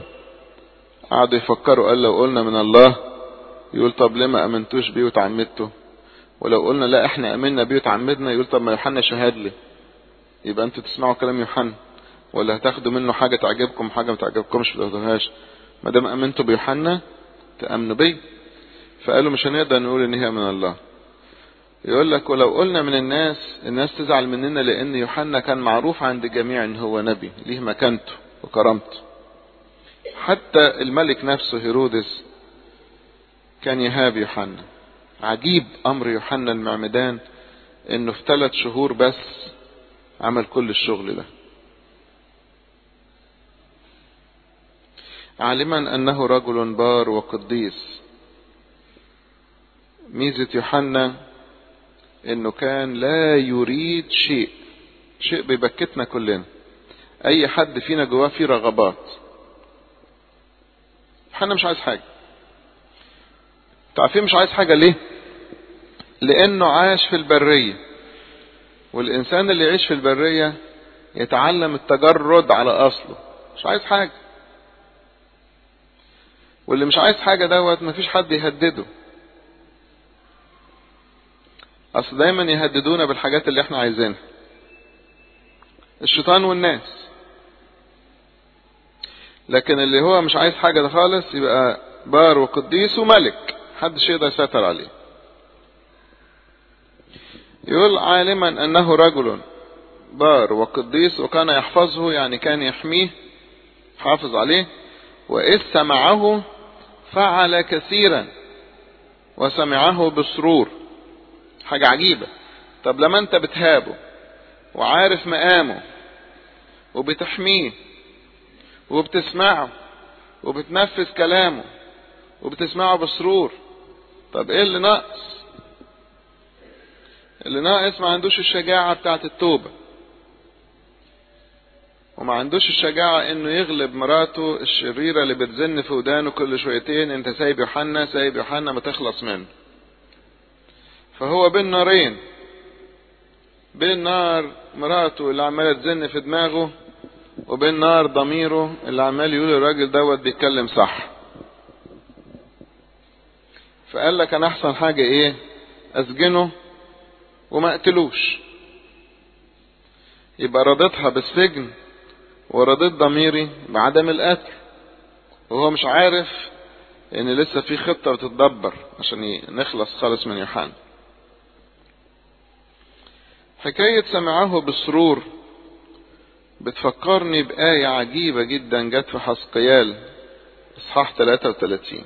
قعدوا يفكروا. قال لو قلنا من الله يقول طب ليه ما امنتوش بيه وتعمدتوا؟ ولو قلنا لا احنا امنا بيه وتعمدنا، يقول طب ما يوحنا شهد لي. يبقى انتوا تسمعوا كلام يوحنا ولا هتاخدوا منه حاجة تعجبكم حاجة ما تعجبكمش ما تاخدوهاش؟ ما دام امنتوا بيوحنا تامنوا بيه. فقالوا مش هنقدر نقول ان هي من الله. يقول لك ولو قلنا من الناس، الناس تزعل مننا، لان يوحنا كان معروف عند الجميع ان هو نبي ليه مكانته وكرامته. حتى الملك نفسه هيرودس كان يهاب يوحنا. عجيب امر يوحنا المعمدان انه في ثلاث شهور بس عمل كل الشغل ده. عالما انه رجل بار وقديس. ميزة يوحنا انه كان لا يريد شيء. شيء بيبكتنا كلنا، اي حد فينا جواه فيه رغبات. يوحنا مش عايز حاجة. تعرفين مش عايز حاجة ليه؟ لانه عاش في البرية، والانسان اللي يعيش في البرية يتعلم التجرد على اصله. مش عايز حاجة. واللي مش عايز حاجة دوت مفيش حد يهدده. اصل دايما يهددونا بالحاجات اللي احنا عايزينها، الشيطان والناس. لكن اللي هو مش عايز حاجة ده خالص يبقى بار وقديس وملك، محدش يقدر يسيطر عليه. يقول عالما انه رجل بار وقديس وكان يحفظه، يعني كان يحميه حافظ عليه. وإذ سمعه فعل كثيرا وسمعه بسرور. حاجة عجيبة. طب لما انت بتهابه وعارف مقامه وبتحميه وبتسمعه وبتنفذ كلامه وبتسمعه بسرور، طب ايه اللي ناقص؟ اللي ناقص ما عندوش الشجاعة بتاعت التوبة، وما عندوش الشجاعة انه يغلب مراته الشريرة اللي بتزن في ودانه كل شويتين انت سايب يوحنا سايب يوحنا ما تخلص منه. فهو بين نارين، بين نار مراته اللي عمالة تزن في دماغه وبين نار ضميره اللي عمال يقول الراجل دوت بيتكلم صح. فقال لك انا احسن حاجة ايه؟ اسجنه وما اقتلوش. يبقى رضيتها بالسجن ورضيت ضميري بعدم القتل، وهو مش عارف ان لسه في خطة بتتدبر عشان نخلص خالص من يوحنا. حكاية سمعه بسرور بتفكرني بآية عجيبة جدا جت في حزقيال اصحاح ثلاثة وثلاثين،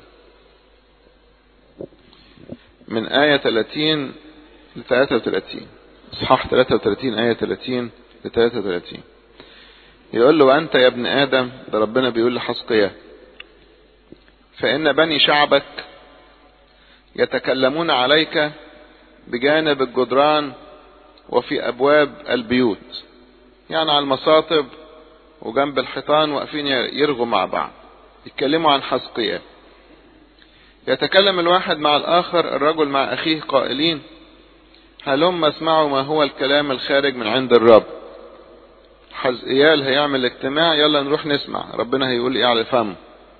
من آية ثلاثين ل ثلاثة وثلاثين. اصحاح ثلاثة وثلاثين آية ثلاثين ل ثلاثة وثلاثين. يقول له وأنت يا ابن آدم، ده ربنا بيقول لحزقيال، فإن بني شعبك يتكلمون عليك بجانب الجدران وفي أبواب البيوت، يعني على المصاطب وجنب الحيطان واقفين يرغوا مع بعض يتكلموا عن حزقيال. يتكلم الواحد مع الآخر، الرجل مع أخيه، قائلين هلم اسمعوا ما هو الكلام الخارج من عند الرب. حزقيال هيعمل اجتماع، يلا نروح نسمع ربنا هيقول ايه على فمه.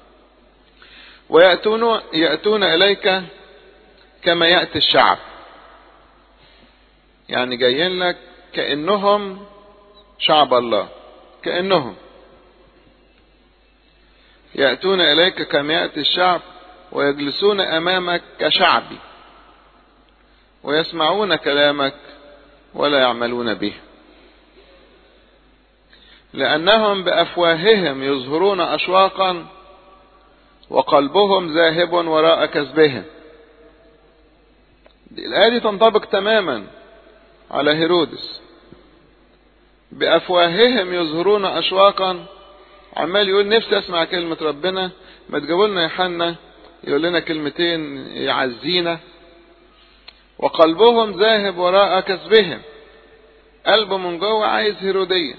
ويأتون يأتون إليك كما يأتي الشعب، يعني جايين لك كأنهم شعب الله، كأنهم يأتون إليك كما يأتي الشعب ويجلسون أمامك كشعبي ويسمعون كلامك ولا يعملون به، لأنهم بأفواههم يظهرون أشواقا وقلبهم ذاهب وراء كسبهم. الآية دي تنطبق تماما على هيرودس. بأفواههم يظهرون أشواقا، عمال يقول نفسي أسمع كلمة ربنا، ما تجيبوا لنا يوحنا يقول لنا كلمتين يعزينا. وقلبهم ذاهب وراء كسبهم، قلبه من جوه عايز هيرودية،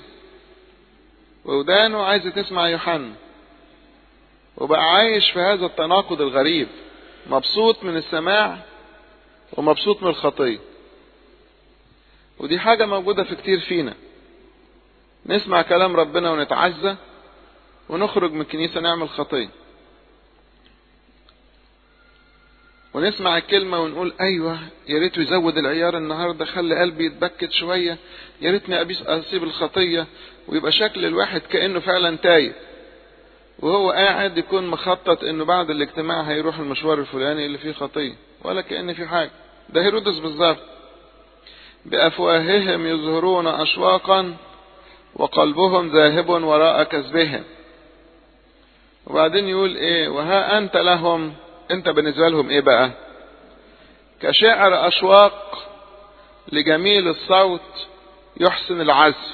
ودانه عايزة تسمع يوحنا، وبقى عايش في هذا التناقض الغريب، مبسوط من السماع ومبسوط من الخطية. ودي حاجة موجودة في كتير فينا، نسمع كلام ربنا ونتعزى ونخرج من الكنيسة نعمل خطية. ونسمع الكلمة ونقول ايوه يا ريته يزود العيار النهارده، خلي قلبي يتبكت شوية، يا ريتني اسيب الخطية، ويبقى شكل الواحد كأنه فعلا تايه، وهو قاعد يكون مخطط انه بعد الاجتماع هيروح المشوار الفلاني اللي فيه خطية، ولا كأن في حاجة. ده هيرودس بالظبط. بأفواههم يظهرون أشواقا وقلبهم ذاهب وراء كذبهم. وبعدين يقول ايه؟ وها انت لهم، انت بالنسبة لهم ايه بقى؟ كشعر اشواق لجميل الصوت يحسن العزف،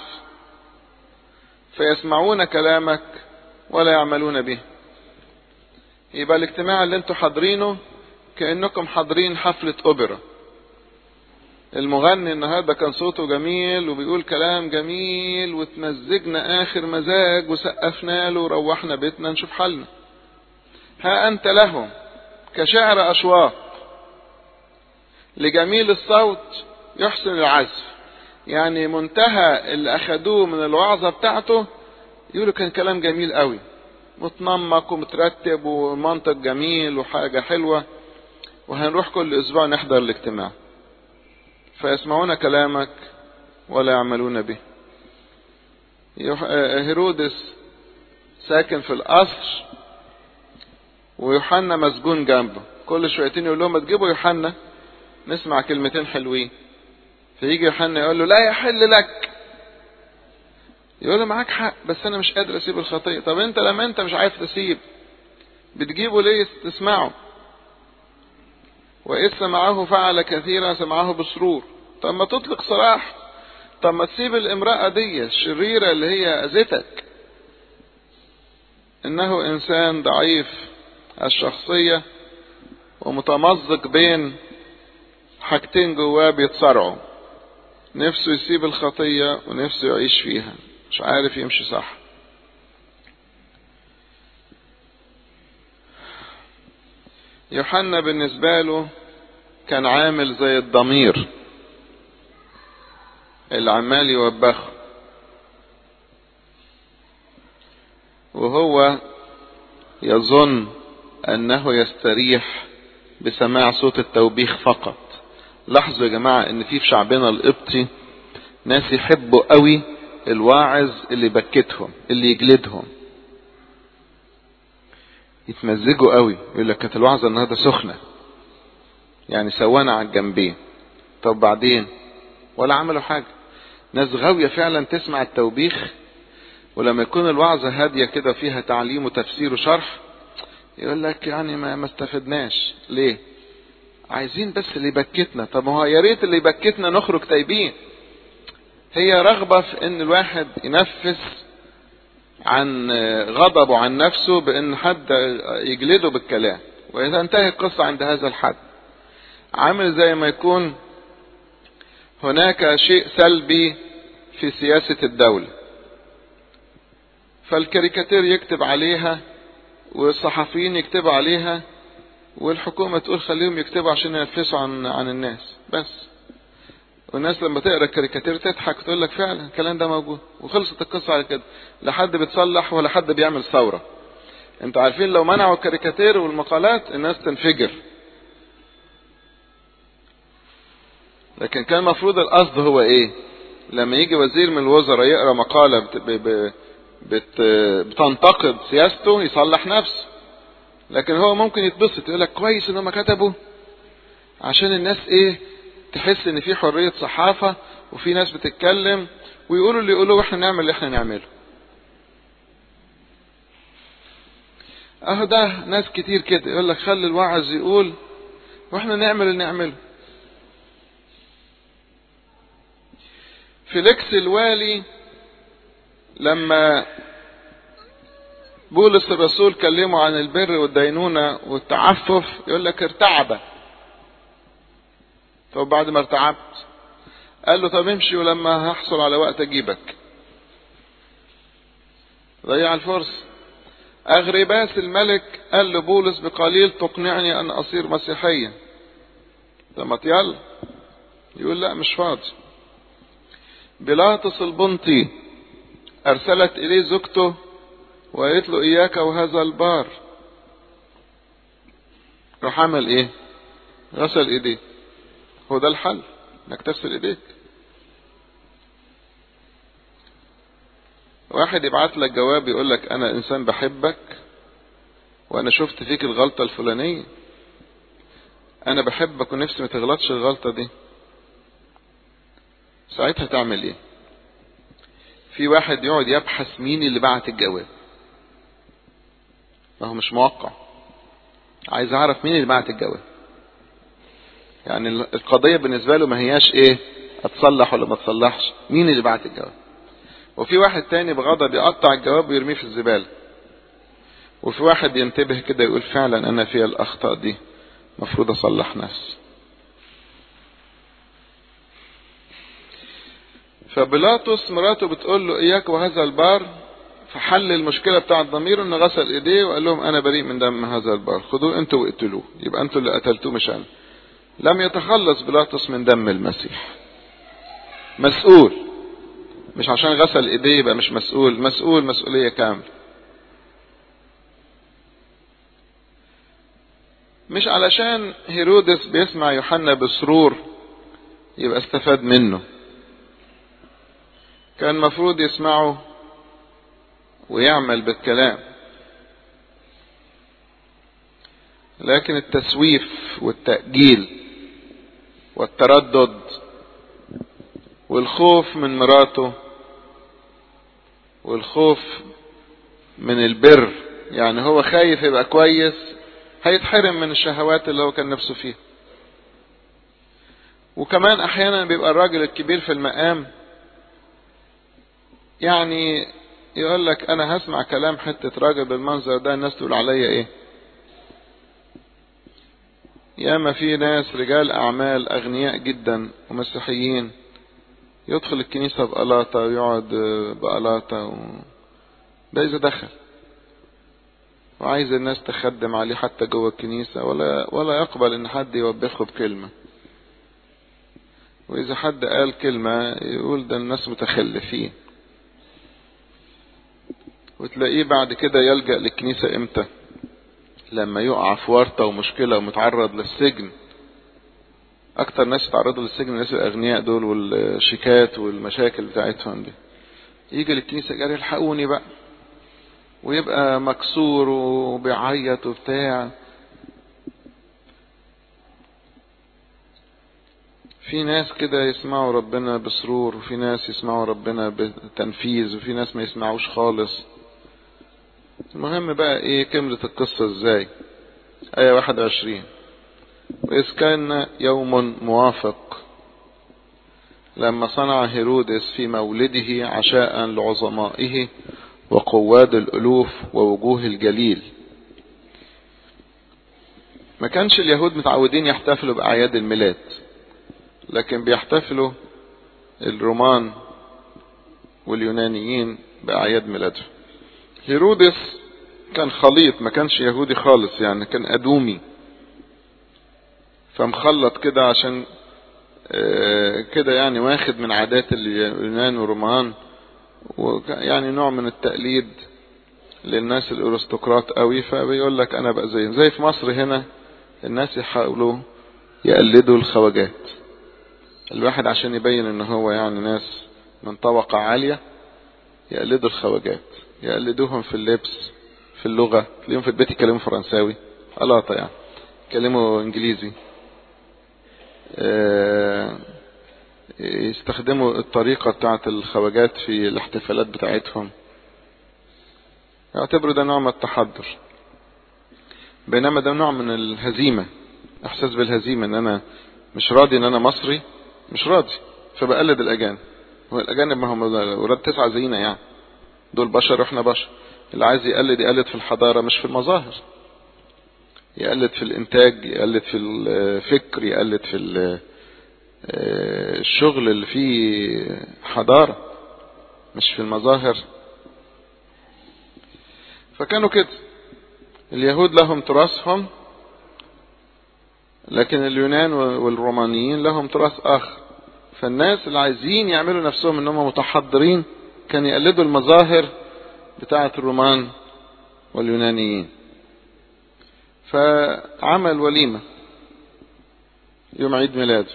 فيسمعون كلامك ولا يعملون به. يبقى الاجتماع اللي انتوا حاضرينه كأنكم حاضرين حفلة اوبرا. المغني النهارده كان صوته جميل وبيقول كلام جميل وتمزجنا اخر مزاج وسقفنا له وروحنا بيتنا نشوف حالنا. ها انت لهم كشعر اشواق لجميل الصوت يحسن العزف. يعني منتهى اللي اخدوه من الوعظة بتاعته يقولوا كان كلام جميل قوي، متنمق ومترتب ومنطق جميل وحاجة حلوة، وهنروح كل اسبوع نحضر الاجتماع. فيسمعون كلامك ولا يعملون به. هيرودس ساكن في القصر ويوحنا مسجون جنبه، كل شويتين يقول لهم ما تجيبوا يوحنا نسمع كلمتين حلوين. فيجي يوحنا يقول له لا يحل لك. يقول له معاك حق بس انا مش قادر اسيب الخطية. طب انت لما انت مش عايز تسيب بتجيبه ليه تسمعه؟ وإذ سمعه فعل كثيرا سمعه بسرور. طب ما تطلق سراح، طب ما تسيب الامرأة دي الشريرة اللي هي اذتك. انه انسان ضعيف الشخصية ومتمزق بين حاجتين جواه بيتصارعوا، نفسه يسيب الخطية ونفسه يعيش فيها، مش عارف يمشي صح. يوحنا بالنسبة له كان عامل زي الضمير اللي عمال يوبخه، وهو يظن انه يستريح بسماع صوت التوبيخ فقط. لاحظوا يا جماعة ان في في شعبنا القبطي ناس يحبوا قوي الواعظ اللي يبكتهم اللي يجلدهم، يتمزجوا قوي، يقول لك كانت الوعظة النهارده سخنة، يعني سوانا على الجنبين. طب بعدين ولا عملوا حاجة. ناس غاوية فعلا تسمع التوبيخ، ولما يكون الوعظة هادية كده فيها تعليم وتفسير وشرح يقول لك يعني ما ما استفدناش ليه؟ عايزين بس اللي يبكتنا. طب هو يا ريت اللي يبكتنا نخرج تايبين. هي رغبة في ان الواحد ينفس عن غضبه عن نفسه بان حد يجلده بالكلام، واذا انتهت القصة عند هذا الحد. عامل زي ما يكون هناك شيء سلبي في سياسة الدولة، فالكاريكاتير يكتب عليها والصحفيين يكتبوا عليها والحكومة تقول خليهم يكتبوا عشان ينفسوا عن عن الناس بس. والناس لما تقرا الكاريكاتير تضحك تقول لك فعلا الكلام ده موجود، وخلصت القصة على كده. لا حد بتصلح ولا حد بيعمل ثورة. انتوا عارفين لو منعوا الكاريكاتير والمقالات الناس تنفجر، لكن كان المفروض القصد هو ايه؟ لما يجي وزير من الوزراء يقرا مقالة بت... ب... بت... بتنتقد سياسته يصلح نفسه، لكن هو ممكن يتبسط يقول لك كويس ان هم كتبوا عشان الناس ايه تحس ان في حرية صحافة وفي ناس بتتكلم ويقولوا اللي يقولوا واحنا نعمل اللي احنا نعمله. اهو ده ناس كتير كده يقول لك خلي الواعظ يقول واحنا نعمل اللي نعمله. فيليكس الوالي لما بولس الرسول كلمه عن البر والدينونة والتعفف يقول لك ارتعب. طب بعد ما ارتعبت قال له طب امشي ولما هحصل على وقت اجيبك. ضيع الفرصة. اغرباس الملك قال لبولس بقليل تقنعني ان اصير مسيحيا. لما يلا يقول لا مش فاضي. بيلاطس البنطي ارسلت اليه زوجته وقالت له اياك وهذا البار. راح عمل ايه؟ غسل ايديه. هو ده الحل، انك تغسل ايديك. واحد يبعت لك جواب يقول لك انا انسان بحبك وانا شفت فيك الغلطة الفلانية، انا بحبك ونفسي ما تغلطش الغلطة دي، ساعتها تعمل ايه؟ في واحد يقعد يبحث مين اللي بعت الجواب، ما هو مش موقع، عايز اعرف مين اللي بعت الجواب. يعني القضية بالنسبة له ما هياش ايه اتصلح ولا ما تصلحش، مين اللي بعت الجواب. وفي واحد تاني بغضب يقطع الجواب ويرميه في الزبالة. وفي واحد ينتبه كده يقول فعلا انا فيها الاخطاء دي، مفروض اصلح نفسي. فبيلاطس مراته بتقول له اياك وهذا البار، فحل المشكلة بتاع الضمير انه غسل ايديه وقال لهم انا بريء من دم هذا البار، خذوه انتوا واقتلوه، يبقى انتوا اللي قتلتوه مش انا. لم يتخلص بيلاطس من دم المسيح. مسؤول، مش عشان غسل ايديه يبقى مش مسؤول، مسؤول مسؤولية كاملة. مش علشان هيرودس بيسمع يوحنا بسرور يبقى استفاد منه، كان مفروض يسمعه ويعمل بالكلام. لكن التسويف والتأجيل والتردد والخوف من مراته والخوف من البر، يعني هو خايف يبقى كويس هيتحرم من الشهوات اللي هو كان نفسه فيها. وكمان احيانا بيبقى الراجل الكبير في المقام يعني يقول لك انا هسمع كلام حتة راجل بالمنظر ده الناس تقول عليا ايه. ياما في ناس رجال اعمال اغنياء جدا ومسيحيين يدخل الكنيسة بقلاطة ويقعد بقلاطة و... ده اذا دخل وعايز الناس تخدم عليه حتى جوه الكنيسة، ولا ولا يقبل ان حد يوبخه بكلمة. واذا حد قال كلمة يقول ده الناس متخلفين. وتلاقيه بعد كده يلجأ للكنيسة امتى؟ لما يقع في ورطة ومشكلة ومتعرض للسجن. اكتر ناس يتعرضوا للسجن الناس الاغنياء دول والشيكات والمشاكل بتاعتهم دي. يجي للكنيسة قال الحقوني بقى، ويبقى مكسور وبيعيط وبتاع. في ناس كده يسمعوا ربنا بسرور، وفي ناس يسمعوا ربنا بتنفيذ، وفي ناس ما يسمعوش خالص. المهم بقى ايه كملت القصة ازاي؟ آية واحد وعشرين: وإذ كان يوم موافق لما صنع هيرودس في مولده عشاء لعظمائه وقواد الألوف ووجوه الجليل. ما كانش اليهود متعودين يحتفلوا بأعياد الميلاد، لكن بيحتفلوا الرومان واليونانيين بأعياد ميلادهم. هيرودس كان خليط، ما كانش يهودي خالص، يعني كان أدومي، فمخلط كده عشان كده يعني واخد من عادات اليونان والرومان، ويعني نوع من التقليد للناس الارستقراط قوي. فبيقول لك انا بقى زي زي في مصر هنا الناس يحاولوا يقلدوا الخواجات. الواحد عشان يبين ان هو يعني ناس من طبقة عالية يقلدوا الخواجات، يقلدوهم في اللبس، في اللغة. تلاقيهم في البيت يتكلموا فرنساوي قلاطة، يعني يتكلموا انجليزي، يستخدموا الطريقة بتاعت الخواجات في الاحتفالات بتاعتهم. يعتبروا ده نوع من التحضر، بينما ده نوع من الهزيمة، احساس بالهزيمة، ان انا مش راضي ان انا مصري، مش راضي، فبقلد الاجانب. والاجانب ما هم ولاد تسعة زينا، يعني دول بشر واحنا بشر. اللي عايز يقلد يقلد في الحضارة مش في المظاهر، يقلد في الانتاج، يقلد في الفكر، يقلد في الشغل اللي فيه حضارة، مش في المظاهر. فكانوا كده. اليهود لهم تراثهم، لكن اليونان والرومانيين لهم تراث آخر. فالناس اللي عايزين يعملوا نفسهم انهم متحضرين كان يقلدوا المظاهر بتاعة الرومان واليونانيين. فعمل وليمة يوم عيد ميلاده.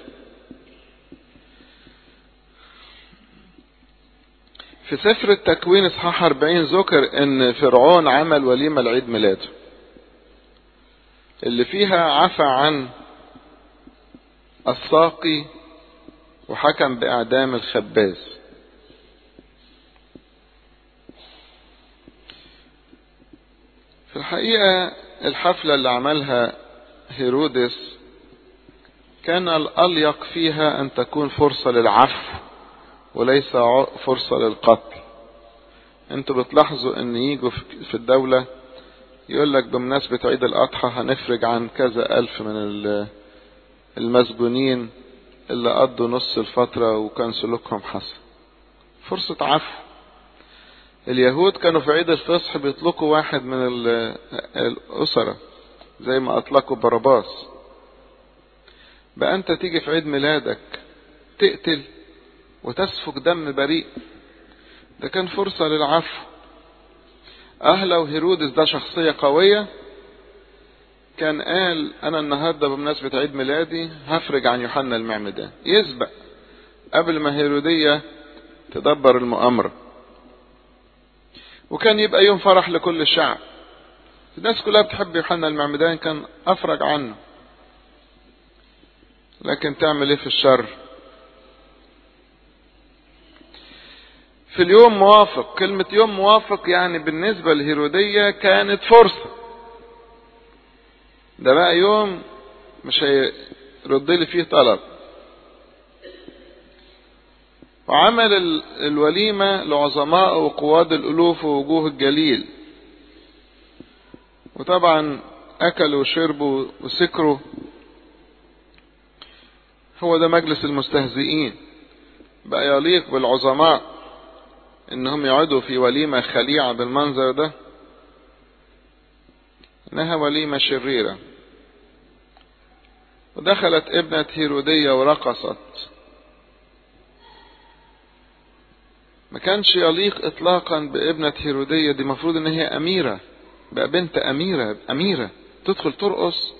في سفر التكوين اصحاح أربعين ذكر ان فرعون عمل وليمة لعيد ميلاده اللي فيها عفى عن الساقي وحكم بإعدام الخباز. في الحقيقة الحفلة اللي عملها هيرودس كان الأليق فيها أن تكون فرصة للعفو وليس فرصة للقتل. انتوا بتلاحظوا ان يجوا في الدولة يقول لك بمناسبة عيد الأضحى هنفرج عن كذا ألف من المسجونين اللي قضوا نص الفترة وكان سلوكهم حسن. فرصة عفو. اليهود كانوا في عيد الفصح بيطلقوا واحد من الأسرة زي ما أطلقوا باراباس. بقى أنت تيجي في عيد ميلادك تقتل وتسفك دم بريء؟ ده كان فرصة للعفو. أهلا وهيرودس ده شخصية قوية كان قال أنا النهاردة بمناسبة عيد ميلادي هفرج عن يوحنا المعمدان، يسبق قبل ما هيرودية تدبر المؤامرة، وكان يبقى يوم فرح لكل الشعب. الناس كلها بتحب يوحنا المعمدان، كان أفرج عنه. لكن تعمل ايه في الشر؟ في اليوم موافق. كلمة يوم موافق يعني بالنسبة لهيرودية كانت فرصة. ده بقى يوم مش هيرد لي فيه طلب. وعمل الوليمة لعظماء وقواد الألوف ووجوه الجليل، وطبعا أكلوا وشربوا وسكروا. هو ده مجلس المستهزئين. بقى يليق بالعظماء انهم يقعدوا في وليمة خليعة بالمنظر ده؟ انها وليمة شريرة. ودخلت ابنة هيرودية ورقصت. ما كانش يليق اطلاقا بابنة هيرودية، دي مفروض ان هي اميرة، بقى بنت اميرة اميرة تدخل ترقص.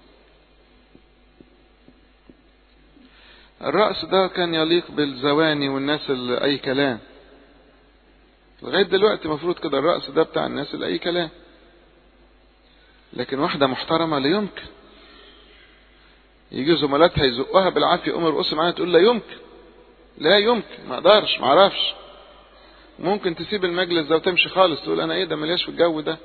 الرقص ده كان يليق بالزواني والناس اللي اي كلام. لغاية دلوقتي مفروض كده الرقص ده بتاع الناس اللي اي كلام. لكن واحدة محترمة لا يمكن. يجي زملاتها يزقوها بالعافية قوم ارقصي معايا، تقول لا يمكن لا يمكن ما اقدرش ما اعرفش. ممكن تسيب المجلس ده وتمشي خالص، تقول انا ايه ده ملياش في الجو ده.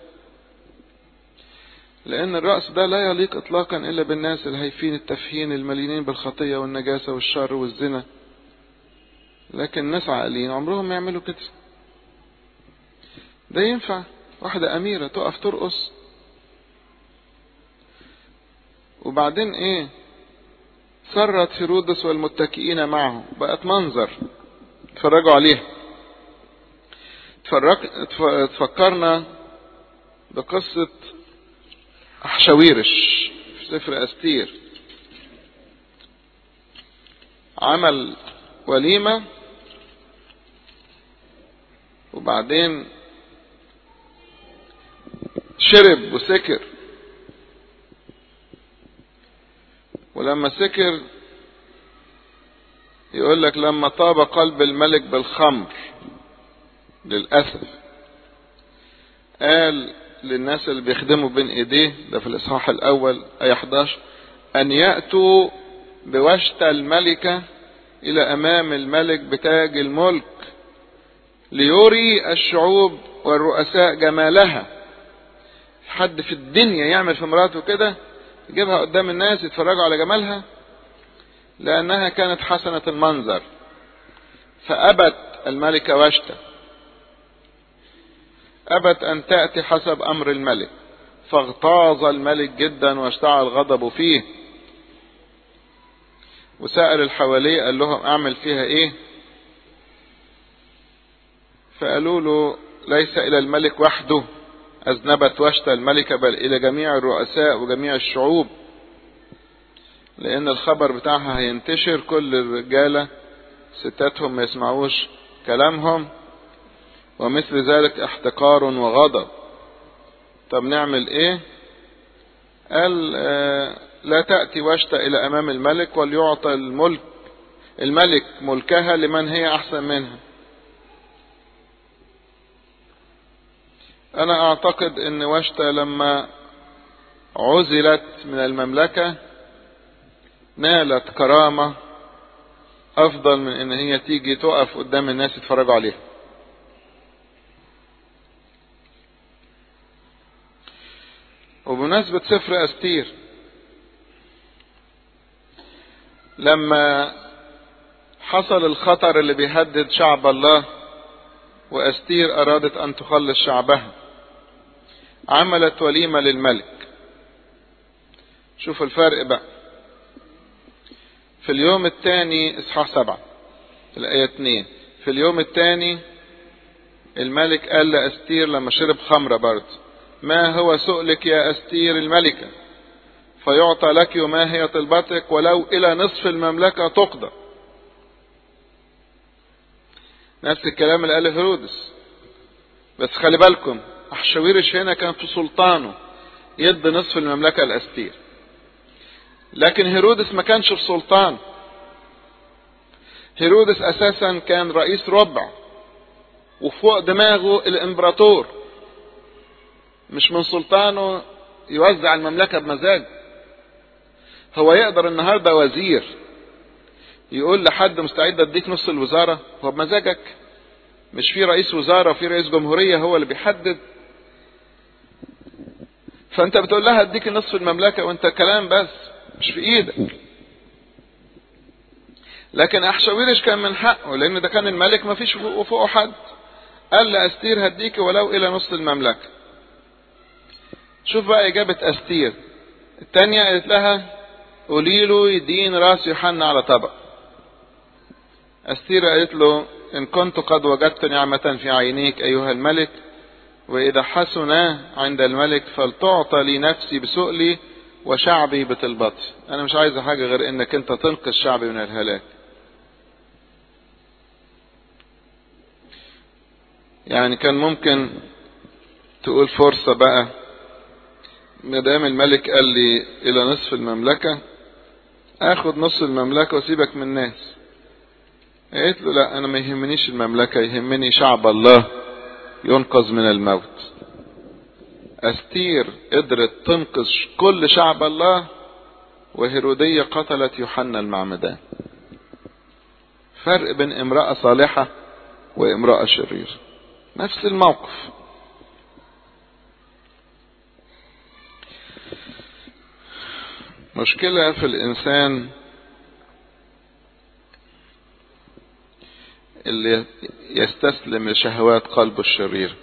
لان الرقص ده لا يليق اطلاقا الا بالناس الهايفين التافهين المليانين بالخطية والنجاسة والشر والزنا. لكن ناس عاقلين عمرهم ما يعملوا كده. ده ينفع واحدة اميرة تقف ترقص؟ وبعدين ايه؟ سرت هيرودس والمتكئين معه. بقت منظر اتفرجوا عليها. تفكرنا بقصة أحشاويرش في سفر أستير. عمل وليمة وبعدين شرب وسكر، ولما سكر يقول لك لما طاب قلب الملك بالخمر للأسف قال للناس اللي بيخدموا بين ايديه، ده في الاصحاح الاول ايه احداشر، ان يأتوا بوشت الملكة الى امام الملك بتاج الملك ليري الشعوب والرؤساء جمالها. حد في الدنيا يعمل في مراته كده، يجيبها قدام الناس يتفرجوا على جمالها؟ لانها كانت حسنة المنظر. فابت الملكة وشتى، أبت أن تأتي حسب أمر الملك، فاغتاظ الملك جدا واشتعل غضبه فيه، وسأل الحواليه قال لهم أعمل فيها إيه؟ فقالوا له ليس إلى الملك وحده أذنبت وشتى الملكة، بل إلى جميع الرؤساء وجميع الشعوب، لأن الخبر بتاعها هينتشر، كل الرجالة ستاتهم ما يسمعوش كلامهم، ومثل ذلك احتقار وغضب. طب نعمل ايه؟ قال آه لا تأتي واشتى إلى أمام الملك وليعطى الملك الملك ملكها لمن هي أحسن منها. أنا أعتقد أن واشتى لما عزلت من المملكة نالت كرامة أفضل من أن هي تيجي تقف قدام الناس يتفرجوا عليها. وبمناسبة سفر أستير، لما حصل الخطر اللي بيهدد شعب الله وأستير أرادت أن تخلص شعبها، عملت وليمة للملك. شوف الفرق بقى. في اليوم الثاني اصحاح سبعة الآية اتنين، في اليوم الثاني الملك قال لأستير لما شرب خمرة برضه: ما هو سؤلك يا أستير الملكة؟ فيعطى لك وما هي طلبتك ولو إلى نصف المملكة تقضى. نفس الكلام اللي قاله هيرودس، بس خلي بالكم أحشويرش هنا كان في سلطانه يد نصف المملكة لأستير، لكن هيرودس ما كانش في سلطان. هيرودس أساسا كان رئيس ربع وفوق دماغه الإمبراطور، مش من سلطانه يوزع المملكة بمزاج. هو يقدر النهاردة وزير يقول لحد مستعد اديك نص الوزارة، هو بمزاجك؟ مش في رئيس وزارة وفي رئيس جمهورية هو اللي بيحدد؟ فانت بتقول لها اديك نصف المملكة وانت كلام بس مش في ايدك. لكن أحشويرش كان من حقه، لان ده كان الملك ما فيش فوقه فوقه حد. قال لأستير هديك ولو الى نص المملكة. شوف بقى اجابة أستير التانية، قالت لها قولي له يدين راس يوحنا على طبق. أستير قالت له إن كنت قد وجدت نعمة في عينيك أيها الملك، وإذا حسن عند الملك فلتعطى لي نفسي بسؤلي وشعبي بطلبتي. أنا مش عايز حاجة غير إنك أنت تنقذ شعبي من الهلاك. يعني كان ممكن تقول فرصة بقى، مدام الملك قال لي إلى نصف المملكة اخد نص المملكة وسيبك من الناس. قالت له لا، انا ما يهمنيش المملكة، يهمني شعب الله ينقذ من الموت. أستير قدرت تنقذ كل شعب الله، وهيرودية قتلت يوحنا المعمدان. فرق بين امرأة صالحة وامرأة شريرة، نفس الموقف. مشكلة في الإنسان اللي يستسلم لشهوات قلبه الشرير.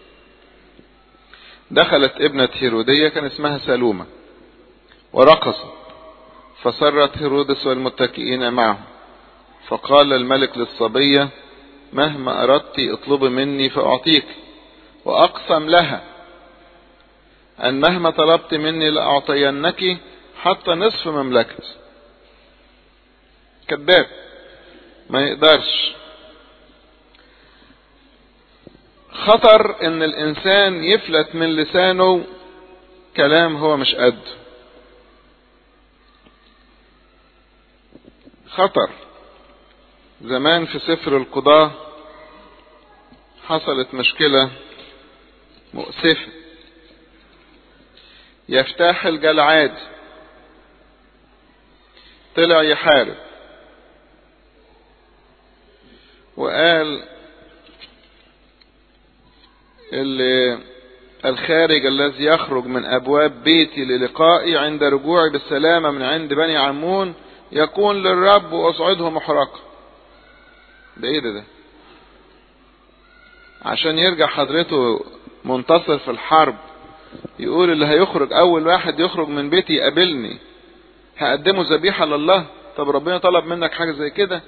دخلت ابنة هيرودية كان اسمها سلومة ورقصت، فسرت هيرودس والمتكئين معه، فقال الملك للصبية مهما أردت اطلبي مني فأعطيك، وأقسم لها أن مهما طلبت مني لأعطينك حتى نصف مملكتي. كذاب، ما يقدرش. خطر ان الانسان يفلت من لسانه كلام هو مش قده. خطر. زمان في سفر القضاة حصلت مشكلة مؤسفة. يفتاح الجلعاد طلع يحارب، وقال اللي الخارج الذي يخرج من أبواب بيتي للقائي عند رجوعي بالسلامة من عند بني عمون يكون للرب وأصعده محرقة. ده ايه ده ده عشان يرجع حضرته منتصر في الحرب يقول اللي هيخرج اول واحد يخرج من بيتي يقابلني هقدمه ذبيحة لله؟ طب ربنا طلب منك حاجة زي كده؟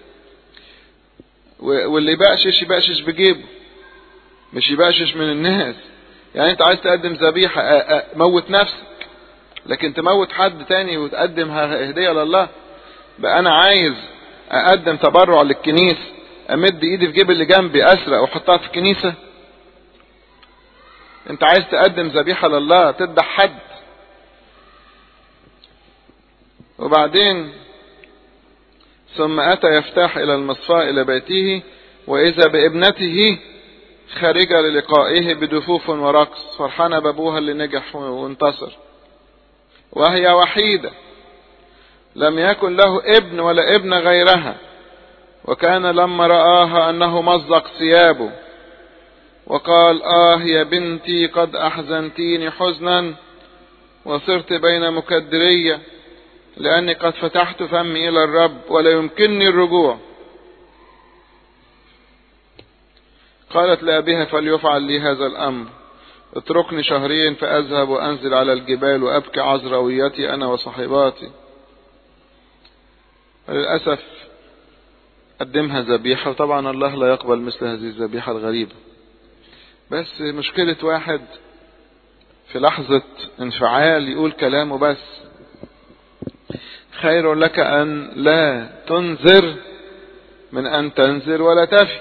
واللي يبقشش يبقشش بجيبه، مش يبقشش من الناس. يعني انت عايز تقدم ذبيحة موت نفسك، لكن تموت حد تاني وتقدم هدية لله؟ بقى انا عايز اقدم تبرع للكنيسة امد ايدي في جيب اللي جنبي اسرق واحطها في الكنيسة؟ انت عايز تقدم ذبيحة لله تذبح حد؟ وبعدين ثم أتى يفتح إلى المصفاة إلى بيته، وإذا بابنته خارجة للقائه بدفوف ورقص، فرحانة بابوها اللي نجح وانتصر، وهي وحيدة لم يكن له ابن ولا ابن غيرها. وكان لما رآها أنه مزق ثيابه وقال: آه يا بنتي، قد أحزنتيني حزنا وصرت بين مكدرية، لأني قد فتحت فمي إلى الرب ولا يمكنني الرجوع. قالت لأبيها: فليفعل لي هذا الأمر، اتركني شهرين فأذهب وأنزل على الجبال وأبكي عذراويتي أنا وصاحباتي. للأسف قدمها ذبيحة، وطبعا الله لا يقبل مثل هذه الذبيحة الغريبة. بس مشكلة واحد في لحظة انفعال يقول كلامه بس. خير لك أن لا تنذر من أن تنذر ولا تفي،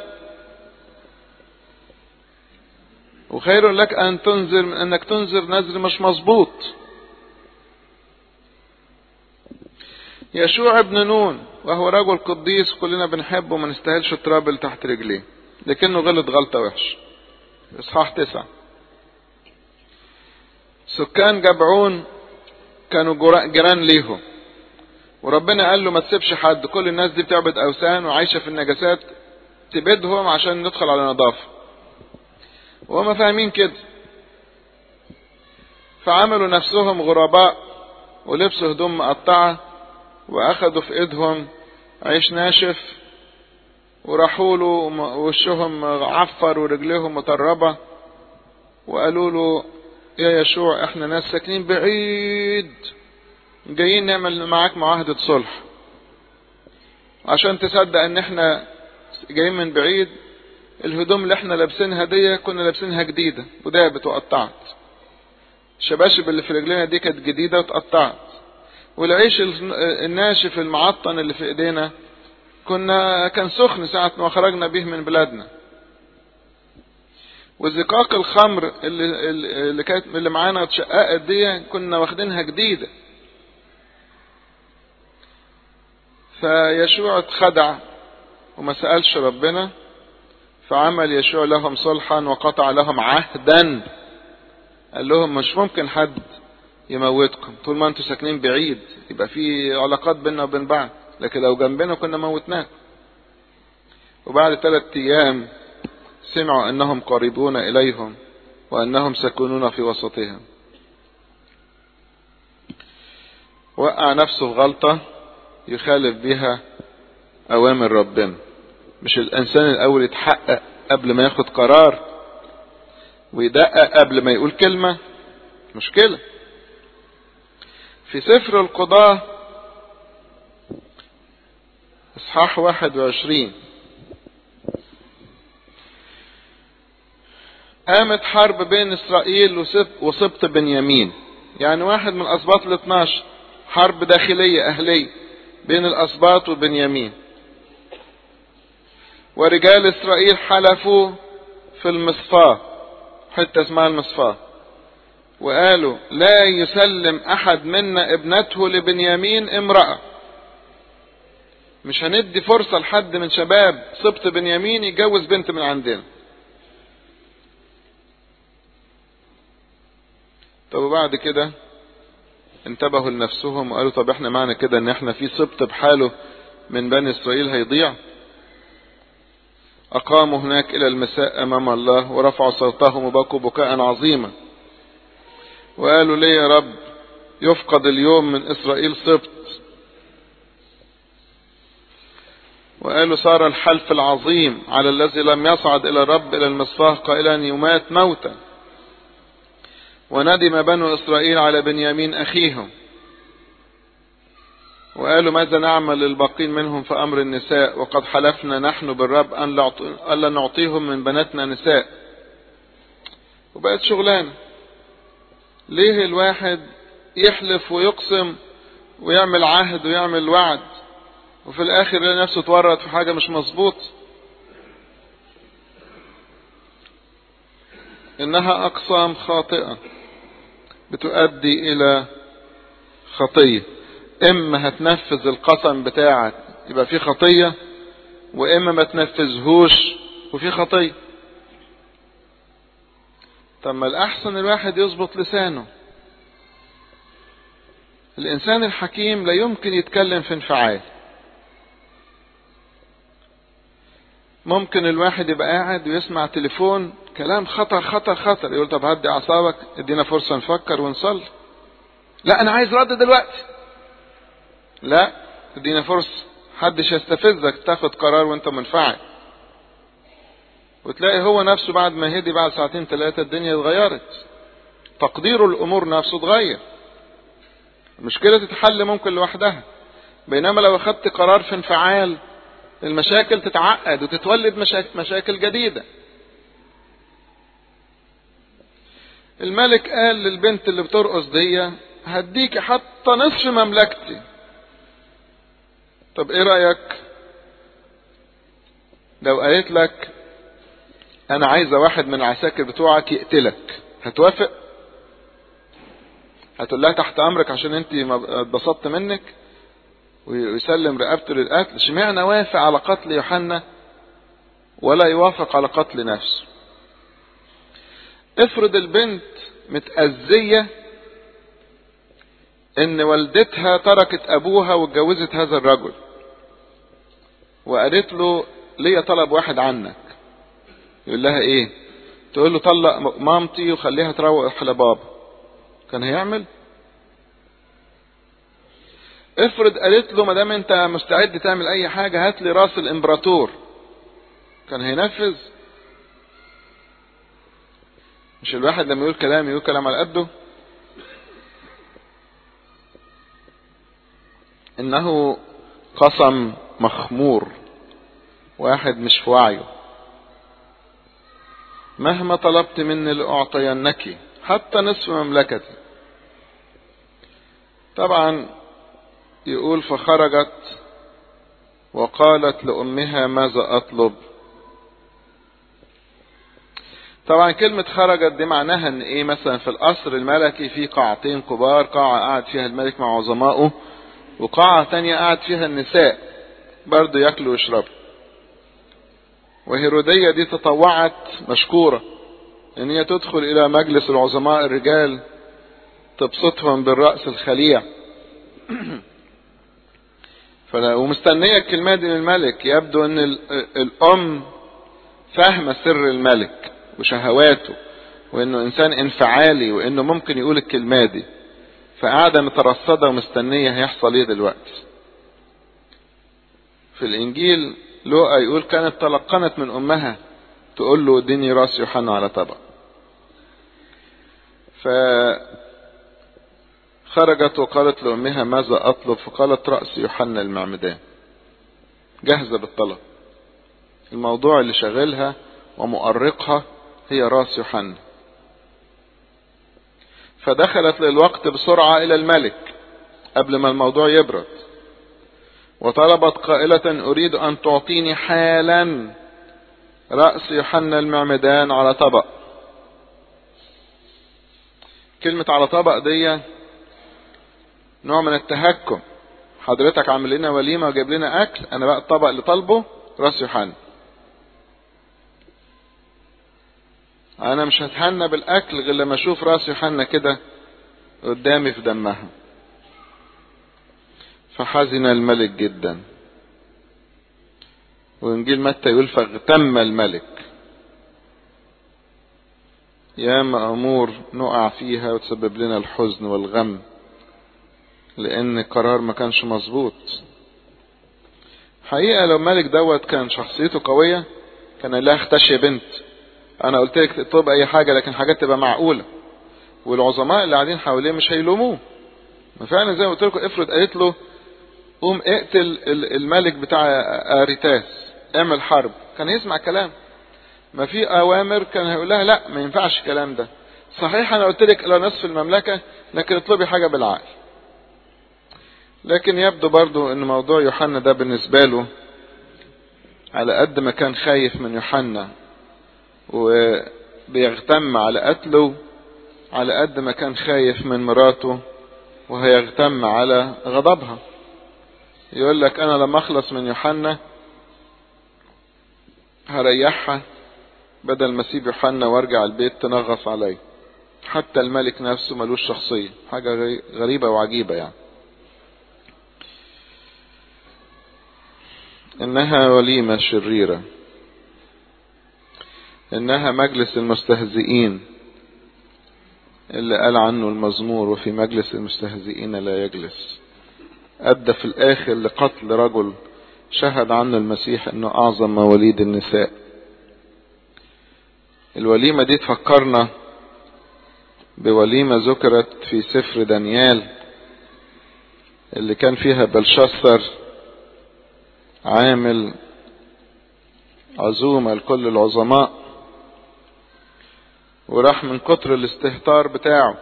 وخير لك أن تنذر من أنك تنذر نذر مش مظبوط. يشوع ابن نون وهو رجل قديس كلنا بنحبه وما نستاهلش التراب اللي تحت رجليه، لكنه غلط غلطة وحش. اصحاح تسعة. سكان جبعون كانوا جيران ليهم، وربنا قال له ما تسيبش حد، كل الناس دي بتعبد أوثان وعايشة في النجاسات، تبيدهم عشان ندخل على نظافة. وهم فاهمين كده، فعملوا نفسهم غرباء ولبسوا هدوم مقطعة واخدوا في ايدهم عيش ناشف، وراحوا له ووشهم عفر ورجليهم مطربة، وقالوا له: يا يشوع، احنا ناس ساكنين بعيد، جايين نعمل معاك معاهدة صلح. عشان تصدق ان احنا جايين من بعيد، الهدوم اللي احنا لابسينها دي كنا لابسينها جديدة ودابت وقطعت، الشباشب اللي في رجلنا دي كانت جديدة وتقطعت، والعيش الناشف المعطن اللي في ايدينا كنا كان سخن ساعة ما خرجنا به من بلادنا، وزقاق الخمر اللي اللي كانت اللي معانا اتشققت دي كنا واخدينها جديدة. فيشوع اتخدع وما سألش ربنا، فعمل يشوع لهم صلحا وقطع لهم عهدا. قال لهم: مش ممكن حد يموتكم طول ما انتوا ساكنين بعيد، يبقى في علاقات بيننا وبين بعض، لكن لو جنبنا كنا موتناك. وبعد ثلاث ايام سمعوا انهم قريبون اليهم وانهم سكنون في وسطهم. وقع نفسه في غلطة يخالف بها اوامر ربنا. مش الانسان الاول يتحقق قبل ما ياخد قرار، ويدقق قبل ما يقول كلمة؟ مشكلة. في سفر القضاة اصحاح واحد وعشرين، قامت حرب بين اسرائيل وسبط بنيامين، يعني واحد من الاسباط الاثناشر، حرب داخلية اهلية بين الاسباط وبنيامين. ورجال اسرائيل حلفوا في المصفاة، حتى اسمها المصفاة، وقالوا: لا يسلم احد منا ابنته لبنيامين امرأة، مش هندي فرصة لحد من شباب سبط بنيامين يتجوز بنت من عندنا. طب وبعد كده انتبهوا لنفسهم وقالوا: طب احنا معنى كده ان احنا في سبط بحاله من بني اسرائيل هيضيع؟ اقاموا هناك الى المساء امام الله، ورفعوا صوتهم وبكوا بكاء عظيما، وقالوا: ليه يا رب يفقد اليوم من اسرائيل سبط؟ وقالوا: صار الحلف العظيم على الذي لم يصعد الى الرب الى المصفاة قائلا: يمات موتا. وندم بنو اسرائيل على بنيامين اخيهم، وقالوا: ماذا نعمل للباقين منهم في امر النساء، وقد حلفنا نحن بالرب ان لا نعطيهم من بناتنا نساء. وبقت شغلانة. ليه الواحد يحلف ويقسم ويعمل عهد ويعمل وعد وفي الاخر يلاقي نفسه اتورط في حاجة مش مظبوط؟ انها اقسام خاطئة بتؤدي الى خطية. اما هتنفذ القسم بتاعك يبقى في خطية، واما ما تنفذهوش وفي خطية. طب ما الاحسن الواحد يظبط لسانه. الانسان الحكيم لا يمكن يتكلم في انفعال. ممكن الواحد يبقى قاعد ويسمع تليفون كلام خطر خطر خطر، يقول طب هدي اعصابك، ادينا فرصة نفكر ونصلي. لا انا عايز رد دلوقتي. لا ادينا فرصة، محدش يستفزك تاخد قرار وانت منفعل. وتلاقي هو نفسه بعد ما هدي بعد ساعتين ثلاثة الدنيا اتغيرت، تقديره الامور نفسه اتغير. المشكلة تتحل ممكن لوحدها، بينما لو اخدت قرار في انفعال المشاكل تتعقد وتتولد مشاكل, مشاكل جديدة. الملك قال للبنت اللي بترقص دي هديك حتى نصف مملكتي. طب ايه رأيك لو قالت لك انا عايزة واحد من العساكر بتوعك يقتلك، هتوافق؟ هتقول لها تحت امرك عشان انت اتبسطت منك ويسلم رقبته للقتل؟ اشمعنى وافق على قتل يوحنا ولا يوافق على قتل نفسه؟ افرض البنت متأذية ان والدتها تركت ابوها واتجوزت هذا الرجل، وقالت له ليه طلب واحد عنك، يقول لها ايه؟ تقول له طلق مامتي وخليها تروح لبابا، كان هيعمل؟ افرض قالت له ما دام انت مستعد تعمل اي حاجة هات لي راس الامبراطور، كان هينفذ؟ مش الواحد لما يقول كلام يقول كلام على قده؟ انه قسم مخمور، واحد مش في وعيه. مهما طلبت مني لأعطينك حتى نصف مملكتي. طبعا يقول فخرجت وقالت لأمها ماذا أطلب. طبعا كلمة خرجت دي معناها ان ايه؟ مثلا في القصر الملكي في قاعتين كبار، قاعة قاعد فيها الملك مع عظمائه، وقاعة تانية قاعد فيها النساء برضو ياكلوا ويشربوا. وهيرودية دي تطوعت مشكورة ان هي تدخل الى مجلس العظماء الرجال تبسطهم بالرأس الخليع ومستنية الكلمات دي من الملك. يبدو ان الام فاهمة سر الملك وشهواته، وانه انسان انفعالي، وانه ممكن يقول الكلمات دي، فقاعدة مترصدة ومستنية هيحصل ايه دلوقتي. في الانجيل لوقا يقول كانت تلقنت من امها تقول له اديني راس يوحنا على طبق. فخرجت وقالت لامها ماذا اطلب، فقالت رأس يوحنا المعمدان. جاهزة بالطلب، الموضوع اللي شغلها ومؤرقها هي راس يوحنا. فدخلت للوقت بسرعة الى الملك قبل ما الموضوع يبرد، وطلبت قائلة اريد ان تعطيني حالا رأس يوحنا المعمدان على طبق. كلمة على طبق دي نوع من التهكم. حضرتك عامل لنا وليمة وجايب لنا اكل، انا بقى الطبق اللي طالبه راس يوحنا. انا مش هتهنى بالاكل غير لما اشوف راس يوحنا كده قدامي في دمها. فحزن الملك جدا. وانجيل متى يقول فاغتم الملك. ياما امور نقع فيها وتسبب لنا الحزن والغم لان القرار ما كانش مظبوط. حقيقة لو الملك دوت كان شخصيته قوية كان لها اختشي بنت، انا قلت لك تطلب اي حاجة لكن حاجات تبقى معقولة، والعظماء اللي قاعدين حواليه مش هيلوموه. فعلا زي ما قلت لكم افرض قالت له قوم اقتل الملك بتاع اريتاس، اعمل حرب، كان يسمع كلام. ما في اوامر كان هيقول لها لا ما ينفعش الكلام ده، صحيح انا قلت لك الى نصف المملكة لكن اطلبي حاجة بالعقل. لكن يبدو برضو ان موضوع يوحنا ده بالنسبة له على قد ما كان خايف من يوحنا وبيغتم على قتله، على قد ما كان خايف من مراته وهيغتم على غضبها. يقول لك انا لما اخلص من يوحنا هريحها بدل ما اسيب يوحنا وارجع البيت تنغص علي. حتى الملك نفسه ملوش شخصية، حاجة غريبة وعجيبة يعني. انها وليمة شريرة، انها مجلس المستهزئين اللي قال عنه المزمور وفي مجلس المستهزئين لا يجلس. ادى في الاخر لقتل رجل شهد عنه المسيح انه اعظم مواليد النساء. الوليمة دي تفكرنا بوليمة ذكرت في سفر دانيال اللي كان فيها بلشسر عامل عزومة لكل العظماء، وراح من كتر الاستهتار بتاعه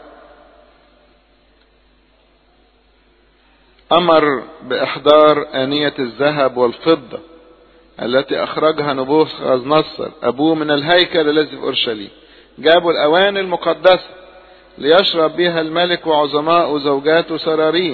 امر باحضار آنية الذهب والفضة التي اخرجها نبوخذ نصر ابوه من الهيكل الذي في اورشليم. جابوا الاواني المقدسة ليشرب بها الملك وعظماء وزوجاته سراريه،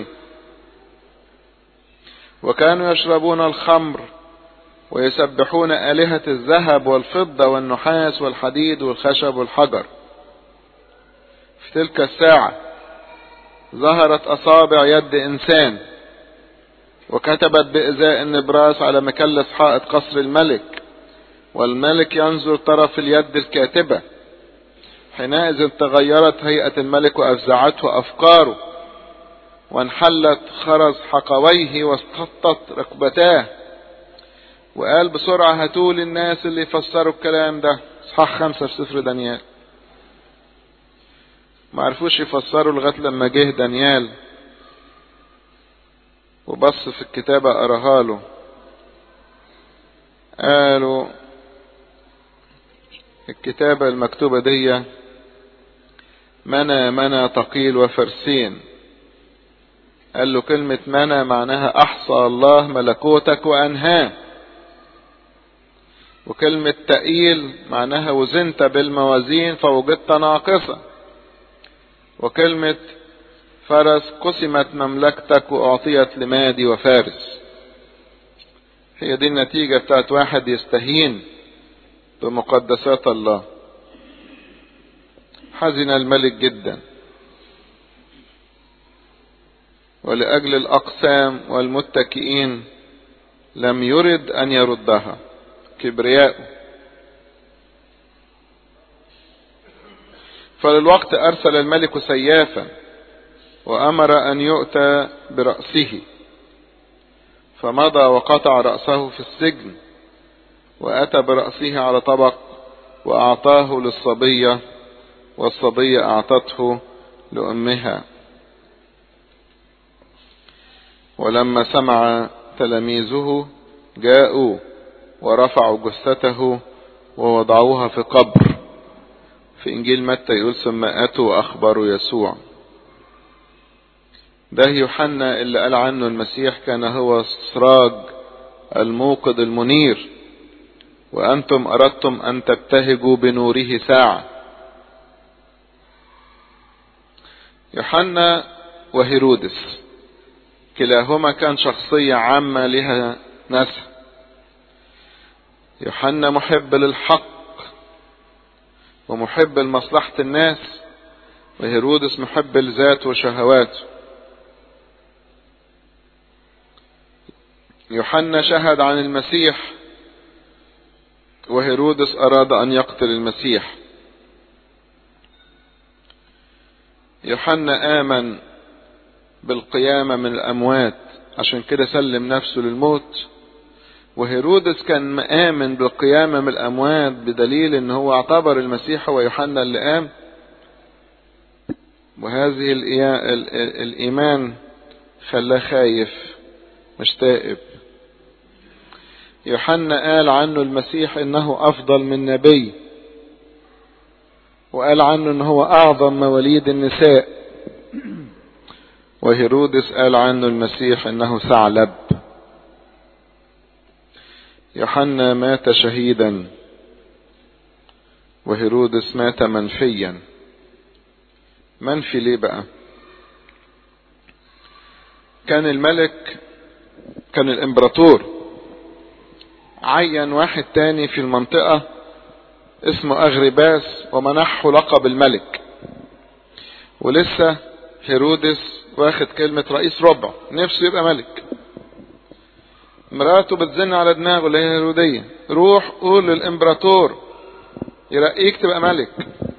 وكانوا يشربون الخمر ويسبحون آلهة الذهب والفضة والنحاس والحديد والخشب والحجر. في تلك الساعة ظهرت أصابع يد إنسان وكتبت بإزاء النبراس على مكلس حائط قصر الملك، والملك ينظر طرف اليد الكاتبة. حينئذ تغيرت هيئة الملك وأفزعته أفكاره، وانحلت خرز حقويه واستطت ركبتاه، وقال بسرعة هاتوا لي الناس اللي يفسروا الكلام ده. اصحاح خمسة في سفر دانيال. ما عرفوش يفسروا لغاية لما جه دانيال وبص في الكتابة قراها له، قالوا الكتابة المكتوبة دي منى منى تقيل وفرسين. قال له كلمة منى معناها احصى الله ملكوتك وانهاه، وكلمة تقيل معناها وزنت بالموازين فوجدت ناقصة، وكلمة فرس قسمت مملكتك واعطيت لمادي وفارس. هي دي النتيجة بتاعت واحد يستهين بمقدسات الله. حزن الملك جدا، ولأجل الأقسام والمتكئين لم يرد أن يردها كبرياء. فللوقت أرسل الملك سيافا وأمر أن يؤتى برأسه، فمضى وقطع رأسه في السجن، وأتى برأسه على طبق وأعطاه للصبية، والصبية أعطته لأمها. ولما سمع تلاميذه جاءوا ورفعوا جثته ووضعوها في قبر. في إنجيل متى يقول ثم أتوا وأخبروا يسوع. ده يوحنا اللي قال عنه المسيح كان هو السراج الموقد المنير، وأنتم أردتم أن تبتهجوا بنوره ساعة. يوحنا وهيرودس كلاهما كان شخصية عامة لها ناسها. يوحنا محب للحق ومحب لمصلحة الناس، وهيرودس محب لذاته وشهواته. يوحنا شهد عن المسيح، وهيرودس أراد أن يقتل المسيح. يوحنا آمن بالقيامة من الأموات عشان كده سلم نفسه للموت، وهيرودس كان مآمن بالقيامة من الأموات بدليل ان هو اعتبر المسيح هو يوحنا اللي قام. وهذه الإيمان خلاه خايف مش تائب. يوحنا قال عنه المسيح انه افضل من نبي، وقال عنه انه هو اعظم مواليد النساء. وهيرودس قال عنه المسيح انه ثعلب. يوحنا مات شهيدا، وهيرودس مات منفيا. منفي ليه بقى؟ كان الملك كان الامبراطور عين واحد تاني في المنطقة اسمه أغرباس ومنحه لقب الملك، ولسه هيرودس واخد كلمة رئيس ربع، نفسه يبقى ملك. مراته بتزن على دماغه اللي هي هيرودية، روح قول للامبراطور يرقيك تبقى ملك.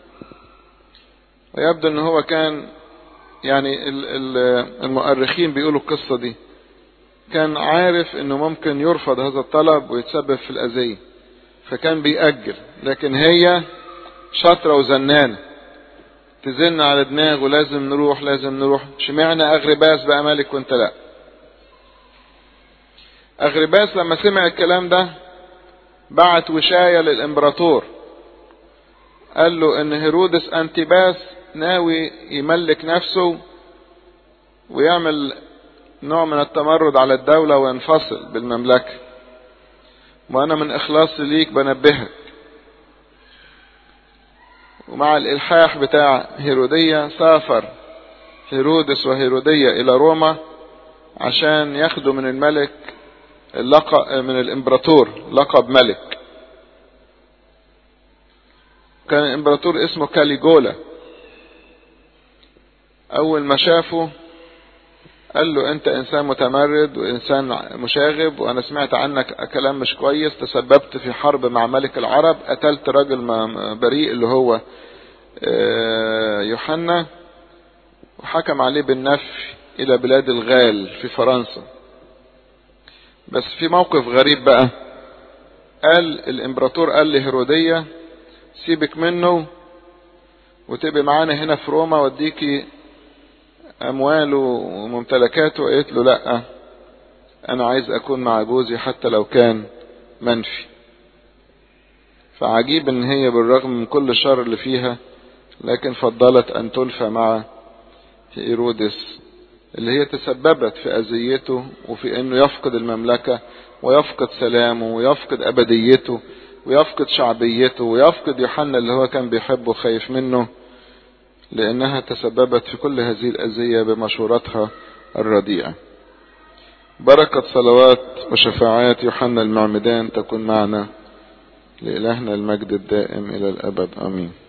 ويبدو ان هو كان يعني المؤرخين بيقولوا القصة دي كان عارف انه ممكن يرفض هذا الطلب ويتسبب في الأذية، فكان بيأجل. لكن هي شاطرة وزنانة تزن على دماغه لازم نروح لازم نروح. اشمعنى أغرباس بقى ملك وانت لا؟ أغرباس لما سمع الكلام ده بعت وشاية للامبراطور، قال له ان هيرودس انتباس ناوي يملك نفسه ويعمل نوع من التمرد على الدولة وينفصل بالمملكة، وانا من اخلاصي ليك بنبهك. ومع الالحاح بتاع هيرودية سافر هيرودس وهيرودية الى روما عشان ياخدوا من الملك اللقب، من الامبراطور لقب ملك. كان الامبراطور اسمه كاليجولا. اول ما شافه قال له انت انسان متمرد وانسان مشاغب، وانا سمعت عنك كلام مش كويس، تسببت في حرب مع ملك العرب، قتلت راجل بريء اللي هو يوحنا، وحكم عليه بالنفي الى بلاد الغال في فرنسا. بس في موقف غريب بقى، قال الامبراطور قال لهيرودية سيبك منه وتبقى معانا هنا في روما واديكي امواله وممتلكاته. قالت له لا، انا عايز اكون مع جوزي حتى لو كان منفي. فعجيب ان هي بالرغم من كل الشر اللي فيها لكن فضلت ان تلفى مع هيرودس اللي هي تسببت في اذيته وفي انه يفقد المملكة ويفقد سلامه ويفقد ابديته ويفقد شعبيته ويفقد يوحنا اللي هو كان بيحبه وخايف منه، لأنها تسببت في كل هذه الأذية بمشورتها الرديئة. بركة صلوات وشفاعات يوحنا المعمدان تكون معنا، لإلهنا المجد الدائم إلى الأبد، آمين.